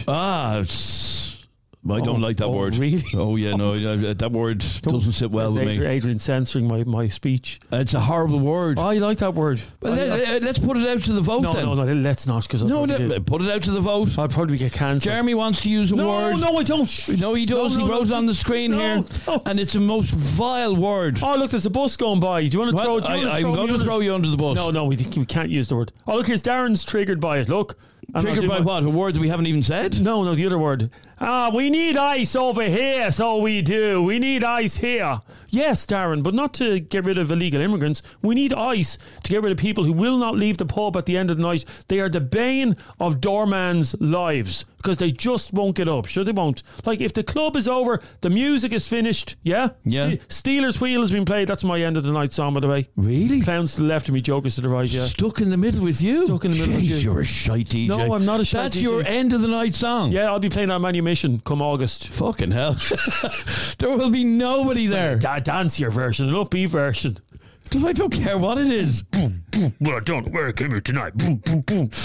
I don't like that word. Really? Oh, yeah, no, that word doesn't sit well with me. Adrian censoring my speech. It's a horrible word. I like that word. Well, let's put it out to the vote then. No, let's not. Put it out to the vote. I'll probably get cancelled. Jeremy wants to use a word. No, I don't. No, he does. He wrote it on the screen here. And it's a most vile word. Oh, look, there's a bus going by. Do you want to throw it? I'm going to throw you under the bus. No, we can't use the word. Oh, look, here's Darren's triggered by it. Look. Triggered by what? A word that we haven't even said? No, the other word. We need ice over here, so we do. We need ice here. Yes, Darren, but not to get rid of illegal immigrants. We need ice to get rid of people who will not leave the pub at the end of the night. They are the bane of doorman's lives because they just won't get up. Sure, they won't. Like, if the club is over, the music is finished, yeah? Steelers Wheel has been played. That's my end of the night song, by the way. Really? Clowns to the left of me, jokers to the right, yeah. Stuck in the middle with you? Stuck in the middle with you. You're a shite DJ. No, I'm not a shite DJ. That's your end of the night song? Yeah, I'll be playing on Manumission come August. Fucking hell. There will be nobody there. Dance your version, an upbeat version. I don't care what it is. Boom, boom. Well, I don't know where I came here tonight. Boom, boom,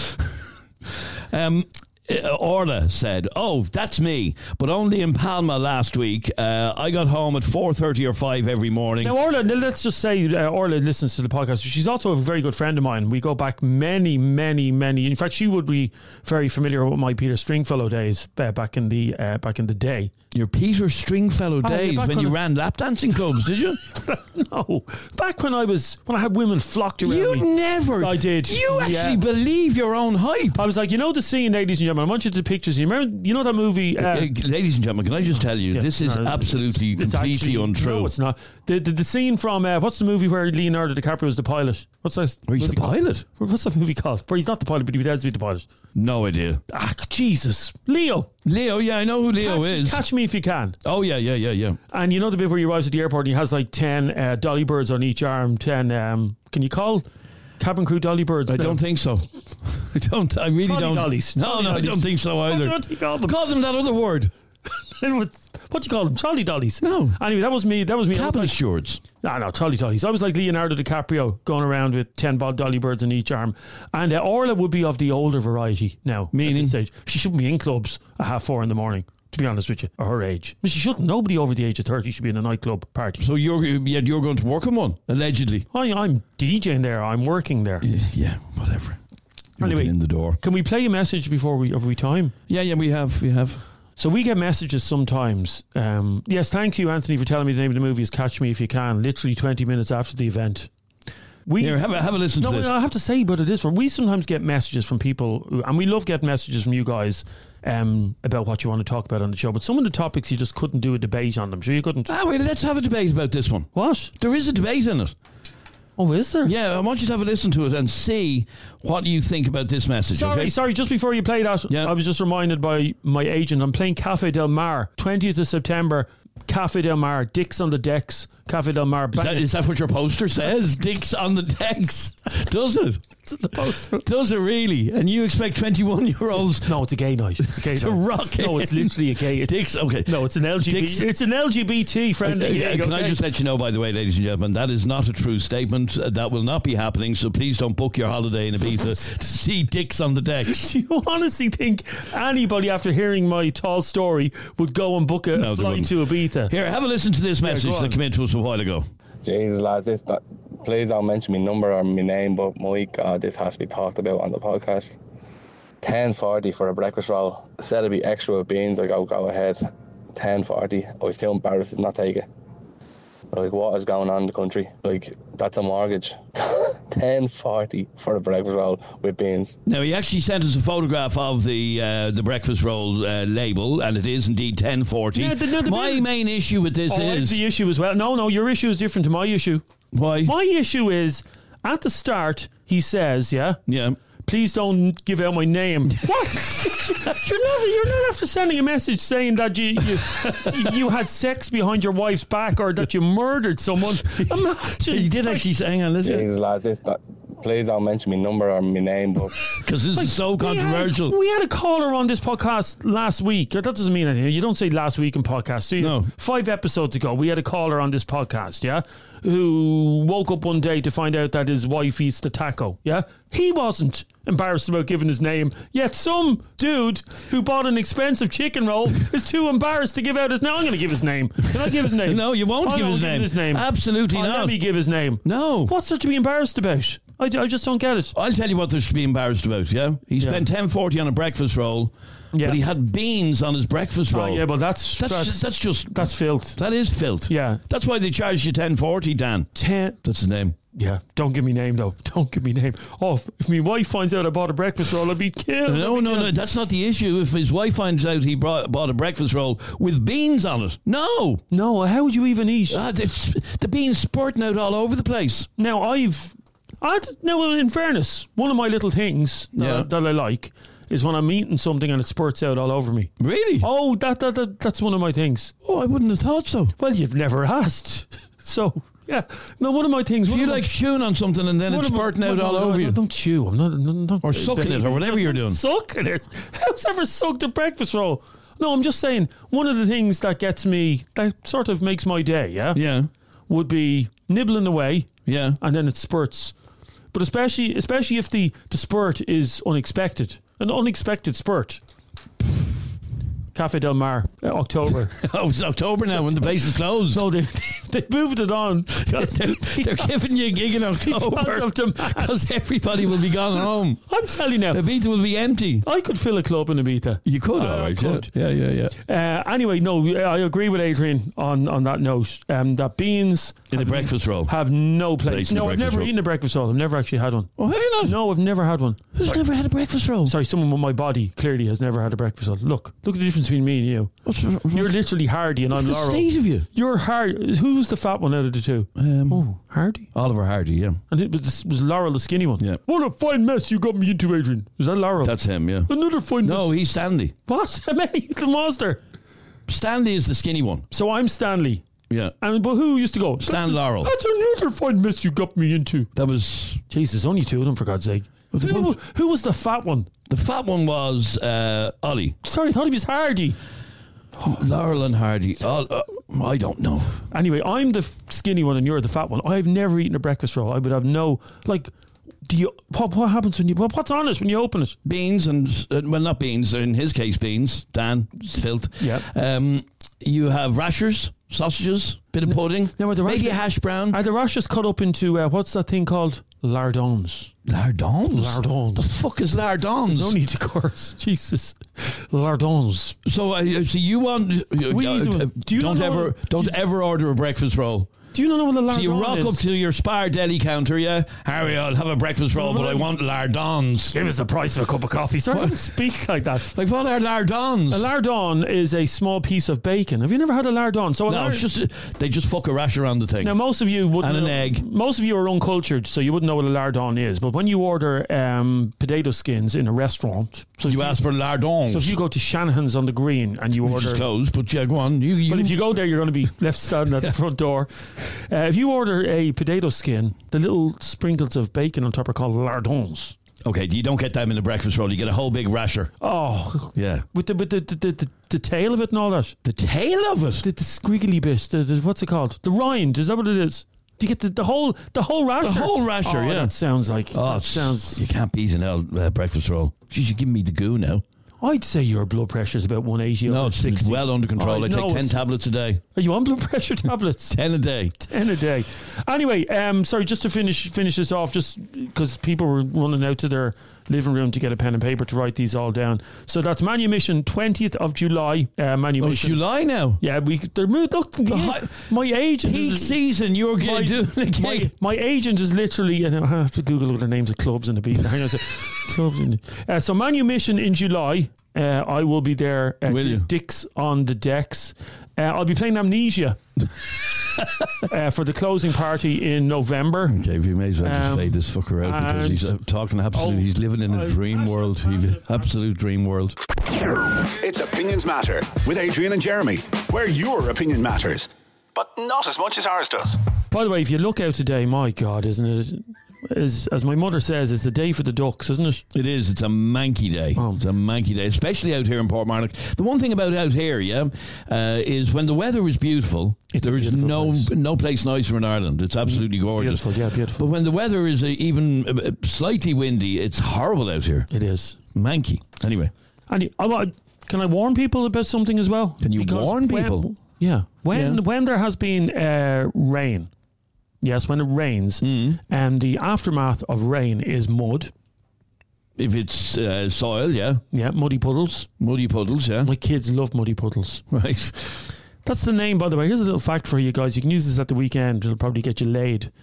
boom. Orla said, "Oh, that's me, but only in Palma last week. I got home at 4:30 or 5 every morning." Now, Orla, let's just say Orla listens to the podcast. She's also a very good friend of mine. We go back many. In fact, she would be very familiar with my Peter Stringfellow days back in the day. Your Peter Stringfellow days when you ran lap dancing clubs, did you? No, back when I had women flocked around me. You never. I did. You actually believe your own hype. I was like, the scene, ladies and gentlemen. I want you to the pictures. You remember, that movie? Ladies and gentlemen, can I just tell you, this is absolutely completely actually untrue. No, it's not. The scene from what's the movie where Leonardo DiCaprio is the pilot? What's that? Where he's the pilot? What's that movie called? Where he's not the pilot, but he does be the pilot. No idea. Jesus, Leo, yeah, I know who Leo is. Catch Me If You Can. Oh yeah. And the bit where he arrives at the airport and he has like 10 dolly birds on each arm. 10. Can you call cabin crew dolly birds? I don't think so. I really Trolley don't. Dollies. No, I don't think so either. What do you call them? Call them that other word. What do you call them? Trolley dollies. No. Anyway, that was me. Cabin stewards. No, trolley dollies. I was like Leonardo DiCaprio going around with 10 dolly birds on each arm. And Orla would be of the older variety now. Meaning? At this stage. She shouldn't be in clubs at 4:30 in the morning, to be honest with you, or her age. But she shouldn't. Nobody over the age of 30 should be in a nightclub party. So you're going to work in one, allegedly. I'm DJing there. I'm working there. Yeah, whatever. Anyway, in the door. Can we play a message before we time? Yeah, we have. So we get messages sometimes. Yes, thank you, Anthony, for telling me the name of the movie is Catch Me If You Can, literally 20 minutes after the event. Here, have a listen to this. No, I have to say what it is. We sometimes get messages from people, and we love getting messages from you guys about what you want to talk about on the show. But some of the topics you just couldn't do a debate on them. Sure, you couldn't. Wait, let's have a debate about this one. What? There is a debate in it. Oh, is there? Yeah, I want you to have a listen to it and see what you think about this message. Sorry, just before you play that, I was just reminded by my agent, I'm playing Cafe Del Mar, 20th of September, Cafe Del Mar, Dicks on the Decks, Cafe Del Mar. Is that what your poster says? Dicks on the decks? Does it? It's the poster. Does it really? And you expect 21-year-olds? No, it's a gay night. It's a gay to night. rock it. No, it's literally a gay. Dicks. Okay. No, it's an LGBT. It's an LGBT friendly. Can I just let you know, by the way, ladies and gentlemen, that is not a true statement. That will not be happening. So please don't book your holiday in Ibiza to see dicks on the decks. Do you honestly think anybody, after hearing my tall story, would go and book a flight to Ibiza? Here, have a listen to this message that came in to us a while ago. Jesus, lads, please don't mention my number or my name, but my God, this has to be talked about on the podcast. 10.40 for a breakfast roll. Said it'd be extra with beans. I go ahead. 10.40. I was too embarrassed to not take it. Like, what is going on in the country? Like, that's a mortgage. 10.40 for a breakfast roll with beans. Now, he actually sent us a photograph of the breakfast roll label, and it is indeed 10.40. Yeah, my main issue with this is the issue as well. No, your issue is different to my issue. Why? My issue is at the start he says, yeah, please don't give out my name. What? You're not after sending a message saying that you had sex behind your wife's back or that you murdered someone. Imagine. He did actually say, hang on, listen. Jesus, lads, please don't mention my number or my name, but because this is so controversial. We had a caller on this podcast last week. That doesn't mean anything. You don't say last week in podcasts, do you? No. 5 episodes ago, we had a caller on this podcast, yeah, who woke up one day to find out that his wife eats the taco, yeah? He wasn't embarrassed about giving his name, yet some dude who bought an expensive chicken roll is too embarrassed to give out his name. I'm going to give his name. Can I give his name? No, you won't give his name. Absolutely not. Let me give his name. No. What's there to be embarrassed about? I just don't get it. I'll tell you what there should be embarrassed about, yeah? He spent 10.40 on a breakfast roll, but he had beans on his breakfast roll. Yeah, but that's filth. That is filth. Yeah. That's why they charged you 10.40, Dan. That's his name. Yeah, don't give me name though. Don't give me name. Oh, if my wife finds out I bought a breakfast roll, I'll be killed. No, that's not the issue. If his wife finds out he bought a breakfast roll with beans on it, no, how would you even eat? The beans spurting out all over the place. Now in fairness, one of my little things that I like is when I'm eating something and it spurts out all over me. Really? Oh, that's one of my things. Oh, I wouldn't have thought so. Well, you've never asked, so. Yeah, no. One of my things. If you like chewing on something and then it's spurting out all over you, don't chew. I'm not or sucking it or whatever you're doing. Sucking it. Who's ever sucked a breakfast roll? No, I'm just saying. One of the things that gets me, that sort of makes my day, yeah, would be nibbling away, yeah, and then it spurts. But especially if the spurt is unexpected, an unexpected spurt. Cafe Del Mar, October. Oh, it's October now when the place is closed. No, they moved it on. They're giving you a gig in October because everybody will be gone home. I'm telling you now. Ibiza will be empty. I could fill a club in Ibiza. You could, all right. Could. Yeah. Anyway, no, I agree with Adrian on that note. That beans in a breakfast roll have no place. No, I've never eaten a breakfast roll. I've never actually had one. Oh, have you not? No, I've never had one. Who's never had a breakfast roll? Sorry, someone with my body clearly has never had a breakfast roll. Look at the difference between me and you. You're literally Hardy and I'm Laurel. What's the state of you? You're Hardy. Who's the fat one out of the two? Hardy? Oliver Hardy, yeah. And it was Laurel the skinny one. Yeah. What a fine mess you got me into, Adrian. Is that Laurel? That's him, yeah. Another fine mess. No, he's Stanley. What? He's the monster. Stanley is the skinny one. So I'm Stanley. Yeah. But who used to go? Stan Laurel. That's another fine mess you got me into. That was... Jesus, only two of them, for God's sake. Who was the fat one? The fat one was Ollie. Sorry, I thought he was Hardy. Laurel and Hardy. I don't know. Anyway, I'm the skinny one and you're the fat one. I've never eaten a breakfast roll. I would have no... Like, what happens when you... What's on it when you open it? Beans and... well, not beans. In his case, beans. Dan, it's filth. Yeah. You have rashers, sausages, bit of pudding, maybe a hash brown. Are the rashers cut up into... what's that thing called? Lardons. Lardons? Lardons. The fuck is lardons? No need to curse. Jesus. Lardons. So you want... Don't ever order a breakfast roll. Do you not know what a lardon is? So you rock up to your Spar deli counter, yeah? Harry, I'll have a breakfast roll, but I want lardons. Give us the price of a cup of coffee. Sir, don't speak like that. Like, what are lardons? A lardon is a small piece of bacon. Have you never had a lardon? So no, it's just they just fuck a rasher on the thing. Now, most of you wouldn't. And an egg. Most of you are uncultured, so you wouldn't know what a lardon is. But when you order potato skins in a restaurant... So you ask for lardons. So if you go to Shanahan's on the Green and you order... Which is closed, but yeah, go on. But if you go there, you're going to be left standing at the front door. If you order a potato skin, the little sprinkles of bacon on top are called lardons. Okay, you don't get them in a breakfast roll. You get a whole big rasher. Oh, yeah. With the tail of it and all that. The tail of it? The squiggly bit. What's it called? The rind. Is that what it is? Do you get the whole rasher? The whole rasher, yeah. That sounds like... You can't beat an breakfast roll. Jeez, you're giving me the goo now. I'd say your blood pressure is about 180 No, over it's 60. well under control. I take 10 tablets a day. Are you on blood pressure tablets? 10 a day. 10 a day. Anyway, sorry, just to finish this off, just because people were running out to their living room to get a pen and paper to write these all down. So that's Manumission, 20th of July. Manumission. Oh, it's July now? Yeah, they're moved. Look, my agent... Peak season, you're doing a gig. My agent is literally... And I have to Google other names of clubs in the beat. Hang on a second. So Manumission in July... I will be there at Dick's on the Decks. I'll be playing Amnesia for the closing party in November. Okay, we may as well just fade this fucker out because he's talking absolutely. He's living in a dream world. Absolute dream world. It's Opinions Matter with Adrian and Jeremy, where your opinion matters, but not as much as ours does. By the way, if you look out today, my God, isn't it? As my mother says, it's the day for the ducks, isn't it? It is. It's a manky day. It's a manky day, especially out here in Portmarnock. The one thing about out here, is when the weather is beautiful, there is no place nicer in Ireland. It's absolutely gorgeous. Beautiful. But when the weather is even slightly windy, it's horrible out here. It is. Manky. Anyway. Can I warn people about something as well? Can you warn people? When there has been rain... Yes, when it rains, and the aftermath of rain is mud. If it's soil, yeah. Yeah, muddy puddles. Muddy puddles, yeah. My kids love muddy puddles. Right. That's the name, by the way. Here's a little fact for you guys. You can use this at the weekend. It'll probably get you laid.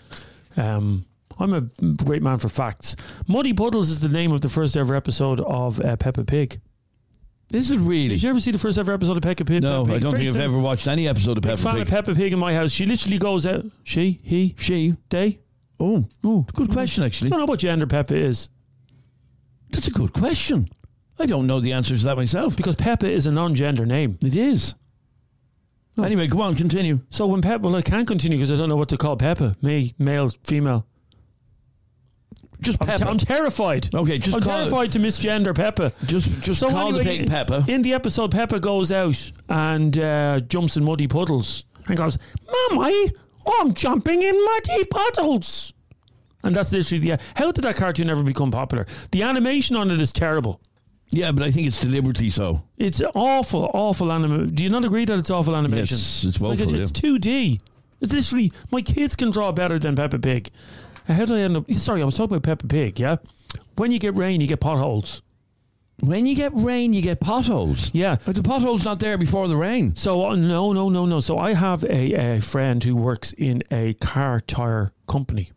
I'm a great man for facts. Muddy Puddles is the name of the first ever episode of Peppa Pig. Is it really? Did you ever see the first ever episode of Peppa Pig? No, I don't think I've ever watched any episode of Peppa Pig. Big fan of Peppa Pig in my house. She literally goes out. She, they. Oh, good question, actually. I don't know what gender Peppa is. That's a good question. I don't know the answer to that myself. Because Peppa is a non-gender name. It is. Oh. Anyway, go on, continue. So when Peppa, well, I can't continue because I don't know what to call Peppa. Me, male, female. Just Peppa. I'm terrified. Okay, just I'm call terrified to misgender Peppa. Just so call the pig Peppa. In the episode, Peppa goes out and jumps in muddy puddles and goes, "Mummy, I'm jumping in muddy puddles." And that's literally how did that cartoon ever become popular? The animation on it is terrible. Yeah, but I think it's deliberately so. It's awful animation. Do you not agree that it's awful animation? Yes, it's woeful. It's 2D. It's literally, my kids can draw better than Peppa Pig. How did I end up? Sorry, I was talking about Peppa Pig, yeah? When you get rain, you get potholes. When you get rain, you get potholes? Yeah. But the pothole's not there before the rain. So, no. So I have a friend who works in a car tyre company.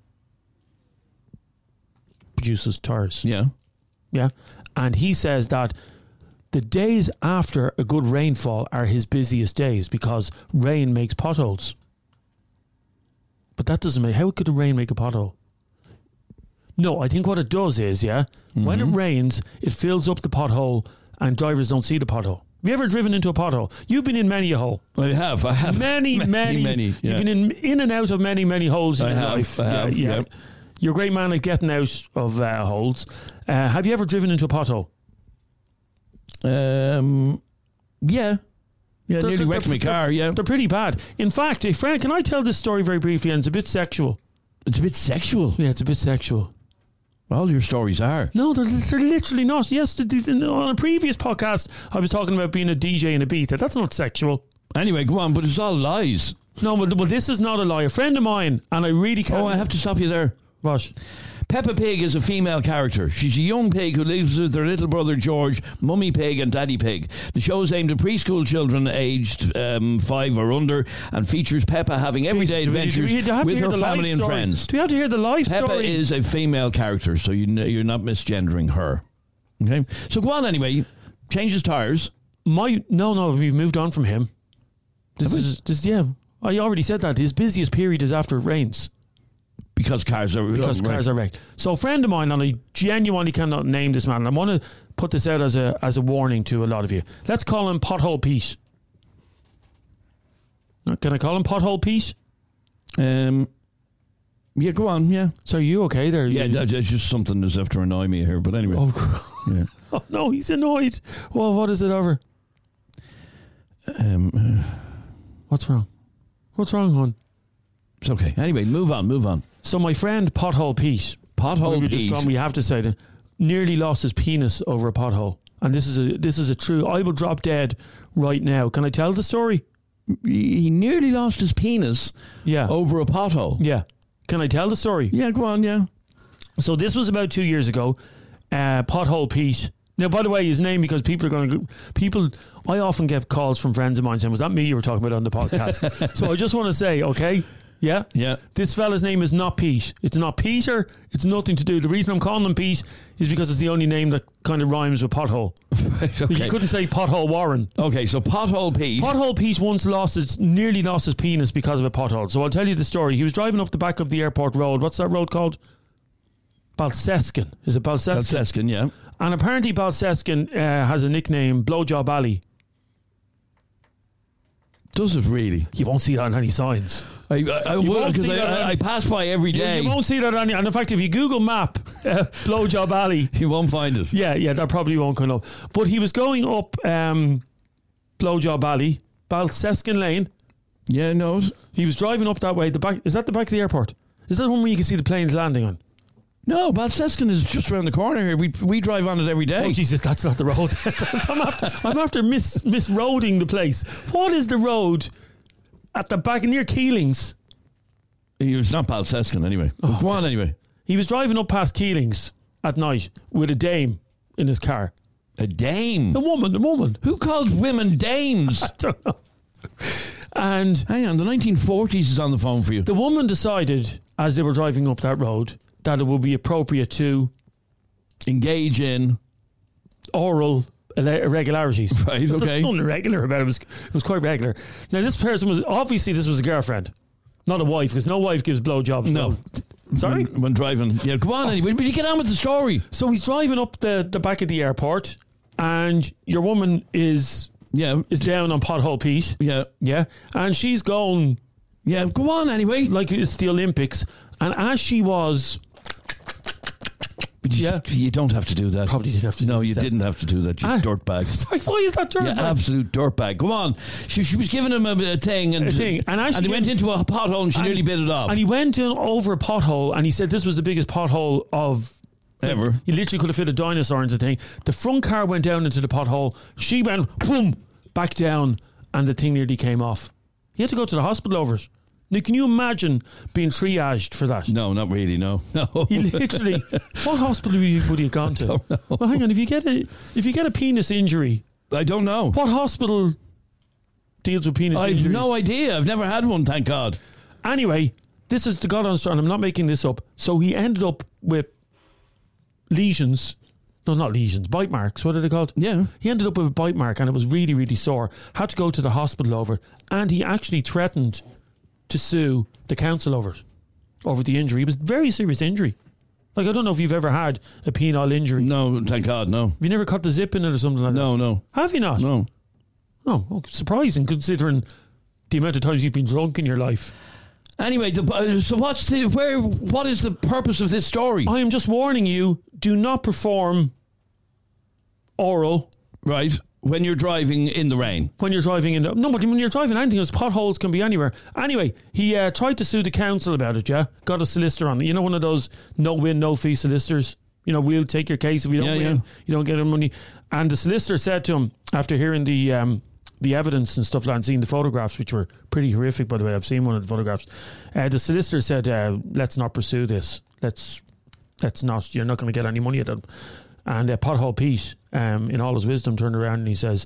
Produces tyres. Yeah. Yeah. And he says that the days after a good rainfall are his busiest days because rain makes potholes. But that doesn't make... How could the rain make a pothole? No, I think what it does is, when it rains, it fills up the pothole and drivers don't see the pothole. Have you ever driven into a pothole? You've been in many a hole. I have. Many. Yeah. You've been in and out of many holes in your life. I have. Yeah. You're a great man at getting out of holes. Have you ever driven into a pothole? Yeah. Yeah, nearly wrecked my car, They're pretty bad. In fact, Frank, can I tell this story very briefly? And it's a bit sexual. It's a bit sexual? Yeah, it's a bit sexual. All your stories are. No, they're literally not. Yes, on a previous podcast, I was talking about being a DJ in Ibiza. That's not sexual. Anyway, go on, but it's all lies. No, well, this is not a lie. A friend of mine, and I really can't... Oh, I have to stop you there. What? Peppa Pig is a female character. She's a young pig who lives with her little brother George, Mummy Pig and Daddy Pig. The show is aimed at preschool children aged 5 or under and features Peppa having everyday adventures with her family and friends. Do we have to hear the life story? Peppa is a female character, so you're not misgendering her. Okay? So go on anyway. Changes tyres. No, we've moved on from him. I already said that. His busiest period is after it rains. Because cars are wrecked. So a friend of mine, and I genuinely cannot name this man, and I want to put this out as a warning to a lot of you. Let's call him Pothole Pete. Can I call him Pothole Pete? Yeah, go on, yeah. So are you okay there? Yeah, that's just something that's after annoy me here, but anyway. Yeah. Oh no, he's annoyed. Well, what is it over? What's wrong? What's wrong, hon? It's okay. Anyway, move on. So my friend Pothole Pete, we have to say that, nearly lost his penis over a pothole, and this is a true. I will drop dead right now. Can I tell the story? He nearly lost his penis. Yeah. Over a pothole. Yeah. Can I tell the story? Yeah, go on. Yeah. So this was about 2 years ago. Pothole Pete. Now, by the way, his name, because I often get calls from friends of mine saying, "Was that me you were talking about on the podcast?" So I just want to say, okay. Yeah? Yeah. This fella's name is not Pete. It's not Peter. It's nothing to do. The reason I'm calling him Pete is because it's the only name that kind of rhymes with pothole. Okay. You couldn't say Pothole Warren. Okay, so Pothole Pete. Pothole Pete once nearly lost his penis because of a pothole. So I'll tell you the story. He was driving up the back of the airport road. What's that road called? Balseskin. Is it Balseskin? Balseskin, yeah. And apparently Balseskin has a nickname, Blowjob Alley. Does it really? You won't see that on any signs. I will, because I pass by every day. You won't see that on any. And in fact, if you Google map Blowjob Alley, you won't find it. Yeah, that probably won't come up. But he was going up Blowjob Alley, Balseskin Lane. Yeah, no. He was driving up that way. Is that the back of the airport? Is that one where you can see the planes landing on? No, Balseskin is just around the corner here. We drive on it every day. Oh Jesus, that's not the road. I'm after misroading the place. What is the road at the back near Keelings? It was not Balseskin anyway. Oh, go on anyway. He was driving up past Keelings at night with a dame in his car. A dame? A woman. Who calls women dames? I don't know. And hang on, the 1940s is on the phone for you. the woman decided, as they were driving up that road, that it would be appropriate to Engage in oral irregularities. Right, There's okay. nothing irregular about it. It was quite regular. Now, this person was, obviously, this was a girlfriend, not a wife, because no wife gives blowjobs. No. Sorry? When driving. Yeah, come on anyway. But you get on with the story. So he's driving up the back of the airport, and your woman is down on Pothole Pete. Yeah. Yeah. And she's going Yeah, go on anyway. like it's the Olympics. And as she was... But you don't have to do that. Probably didn't have to do No, you that. didn't have to do that, you dirtbag. Sorry, why is that dirtbag? Yeah, absolute dirtbag. Come on. She was giving him a thing. And as he went into a pothole and she nearly bit it off. And he went in over a pothole and he said this was the biggest pothole of... Ever. He literally could have fit a dinosaur into the thing. The front car went down into the pothole. She went, boom, back down, and the thing nearly came off. He had to go to the hospital over it. Now, can you imagine being triaged for that? No, not really, no. He literally... What hospital would he have gone to? don't know. Well, hang on. If you get a penis injury... I don't know. What hospital deals with penis injuries? I've no idea. I've never had one, thank God. Anyway, this is the God honest, and I'm not making this up. So he ended up with lesions. No, not lesions. Bite marks. What are they called? Yeah. He ended up with a bite mark, and it was really, really sore. Had to go to the hospital over it. And he actually threatened to sue the council over it, over the injury. It was a very serious injury. Like, I don't know if you've ever had a penile injury. No, thank God, no. Have you never cut the zip in it or something like that? No. Have you not? No. Oh, well, surprising considering the amount of times you've been drunk in your life. Anyway, so what is the purpose of this story? I am just warning you, do not perform oral. Right. When you're driving in the rain. When you're driving in the... No, but when you're driving anything else, potholes can be anywhere. Anyway, he tried to sue the council about it, yeah? Got a solicitor on it. You know, one of those no-win, no-fee solicitors? You know, we'll take your case if you don't win. You don't get any money. And the solicitor said to him, after hearing the evidence and stuff like that, and seeing the photographs, which were pretty horrific, by the way, I've seen one of the photographs, the solicitor said, let's not pursue this. Let's not, you're not going to get any money out of it. And Pothole Pete, in all his wisdom, turned around and he says,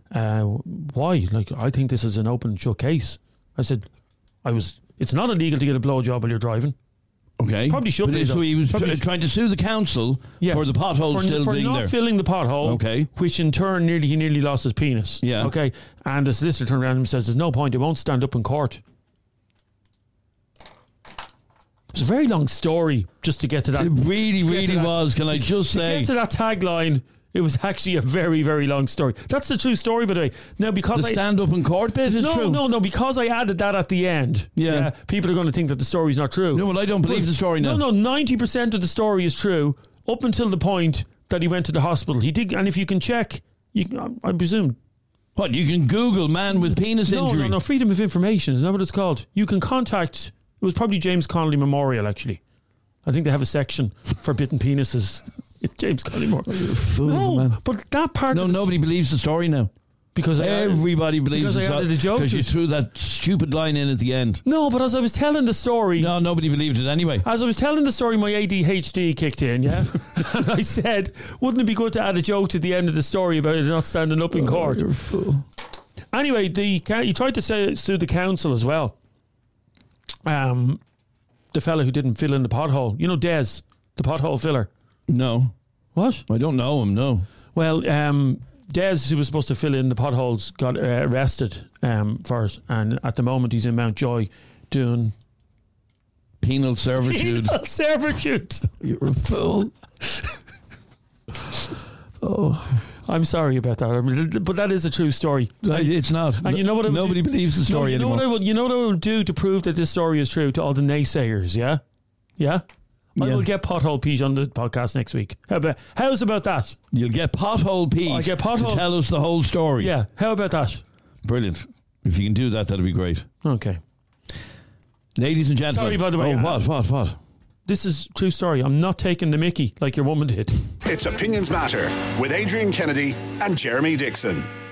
why? Like, I think this is an open and shut case. I said, it's not illegal to get a blowjob while you're driving. Okay. Probably should be. So he was trying to sue the council for the pothole still being there. For not filling the pothole, okay. Which in turn he nearly lost his penis. Yeah. Okay. And the solicitor turned around and says, there's no point, it won't stand up in court. It's a very long story just to get to that. It really was. Can I just say? To get to that tagline, it was actually a very, very long story. That's the true story, by the way. Now, because the stand up in court bit is true. No, because I added that at the end. Yeah. People are going to think that the story's not true. No, well, I don't believe the story now. No, 90% of the story is true up until the point that he went to the hospital. He did, and if you can check, I presume. What, you can Google man with penis injury? No, Freedom of Information. Is that what it's called? You can contact... It was probably James Connolly Memorial, actually. I think they have a section for bitten penises. James Connolly Memorial. Man. But that part... No, nobody believes the story now. Because everybody believes the story. Because you joke. threw that stupid line in at the end. No, but as I was telling the story... No, nobody believed it anyway. As I was telling the story, my ADHD kicked in, yeah? And I said, wouldn't it be good to add a joke to the end of the story about it not standing up in court? You're a fool. Anyway, he tried to sue the council as well. The fella who didn't fill in the pothole. You know Des, the pothole filler? No. What? I don't know him, no. Well, Des, who was supposed to fill in the potholes, got arrested first. And at the moment, he's in Mountjoy doing... Penal servitude. Penal servitude. You're a fool. Oh, I'm sorry about that. But that is a true story. It's not. And you know what? Nobody believes the story anymore. You know what I will do to prove that this story is true to all the naysayers? Yeah, yeah. I will get Pothole Pete on the podcast next week. How's about that? You'll get Pothole Pete to tell us the whole story. Yeah. How about that? Brilliant. If you can do that, that'll be great. Okay. Ladies and gentlemen. Sorry, by the way. What? This is a true story. I'm not taking the mickey like your woman did. It's Opinions Matter with Adrian Kennedy and Jeremy Dixon.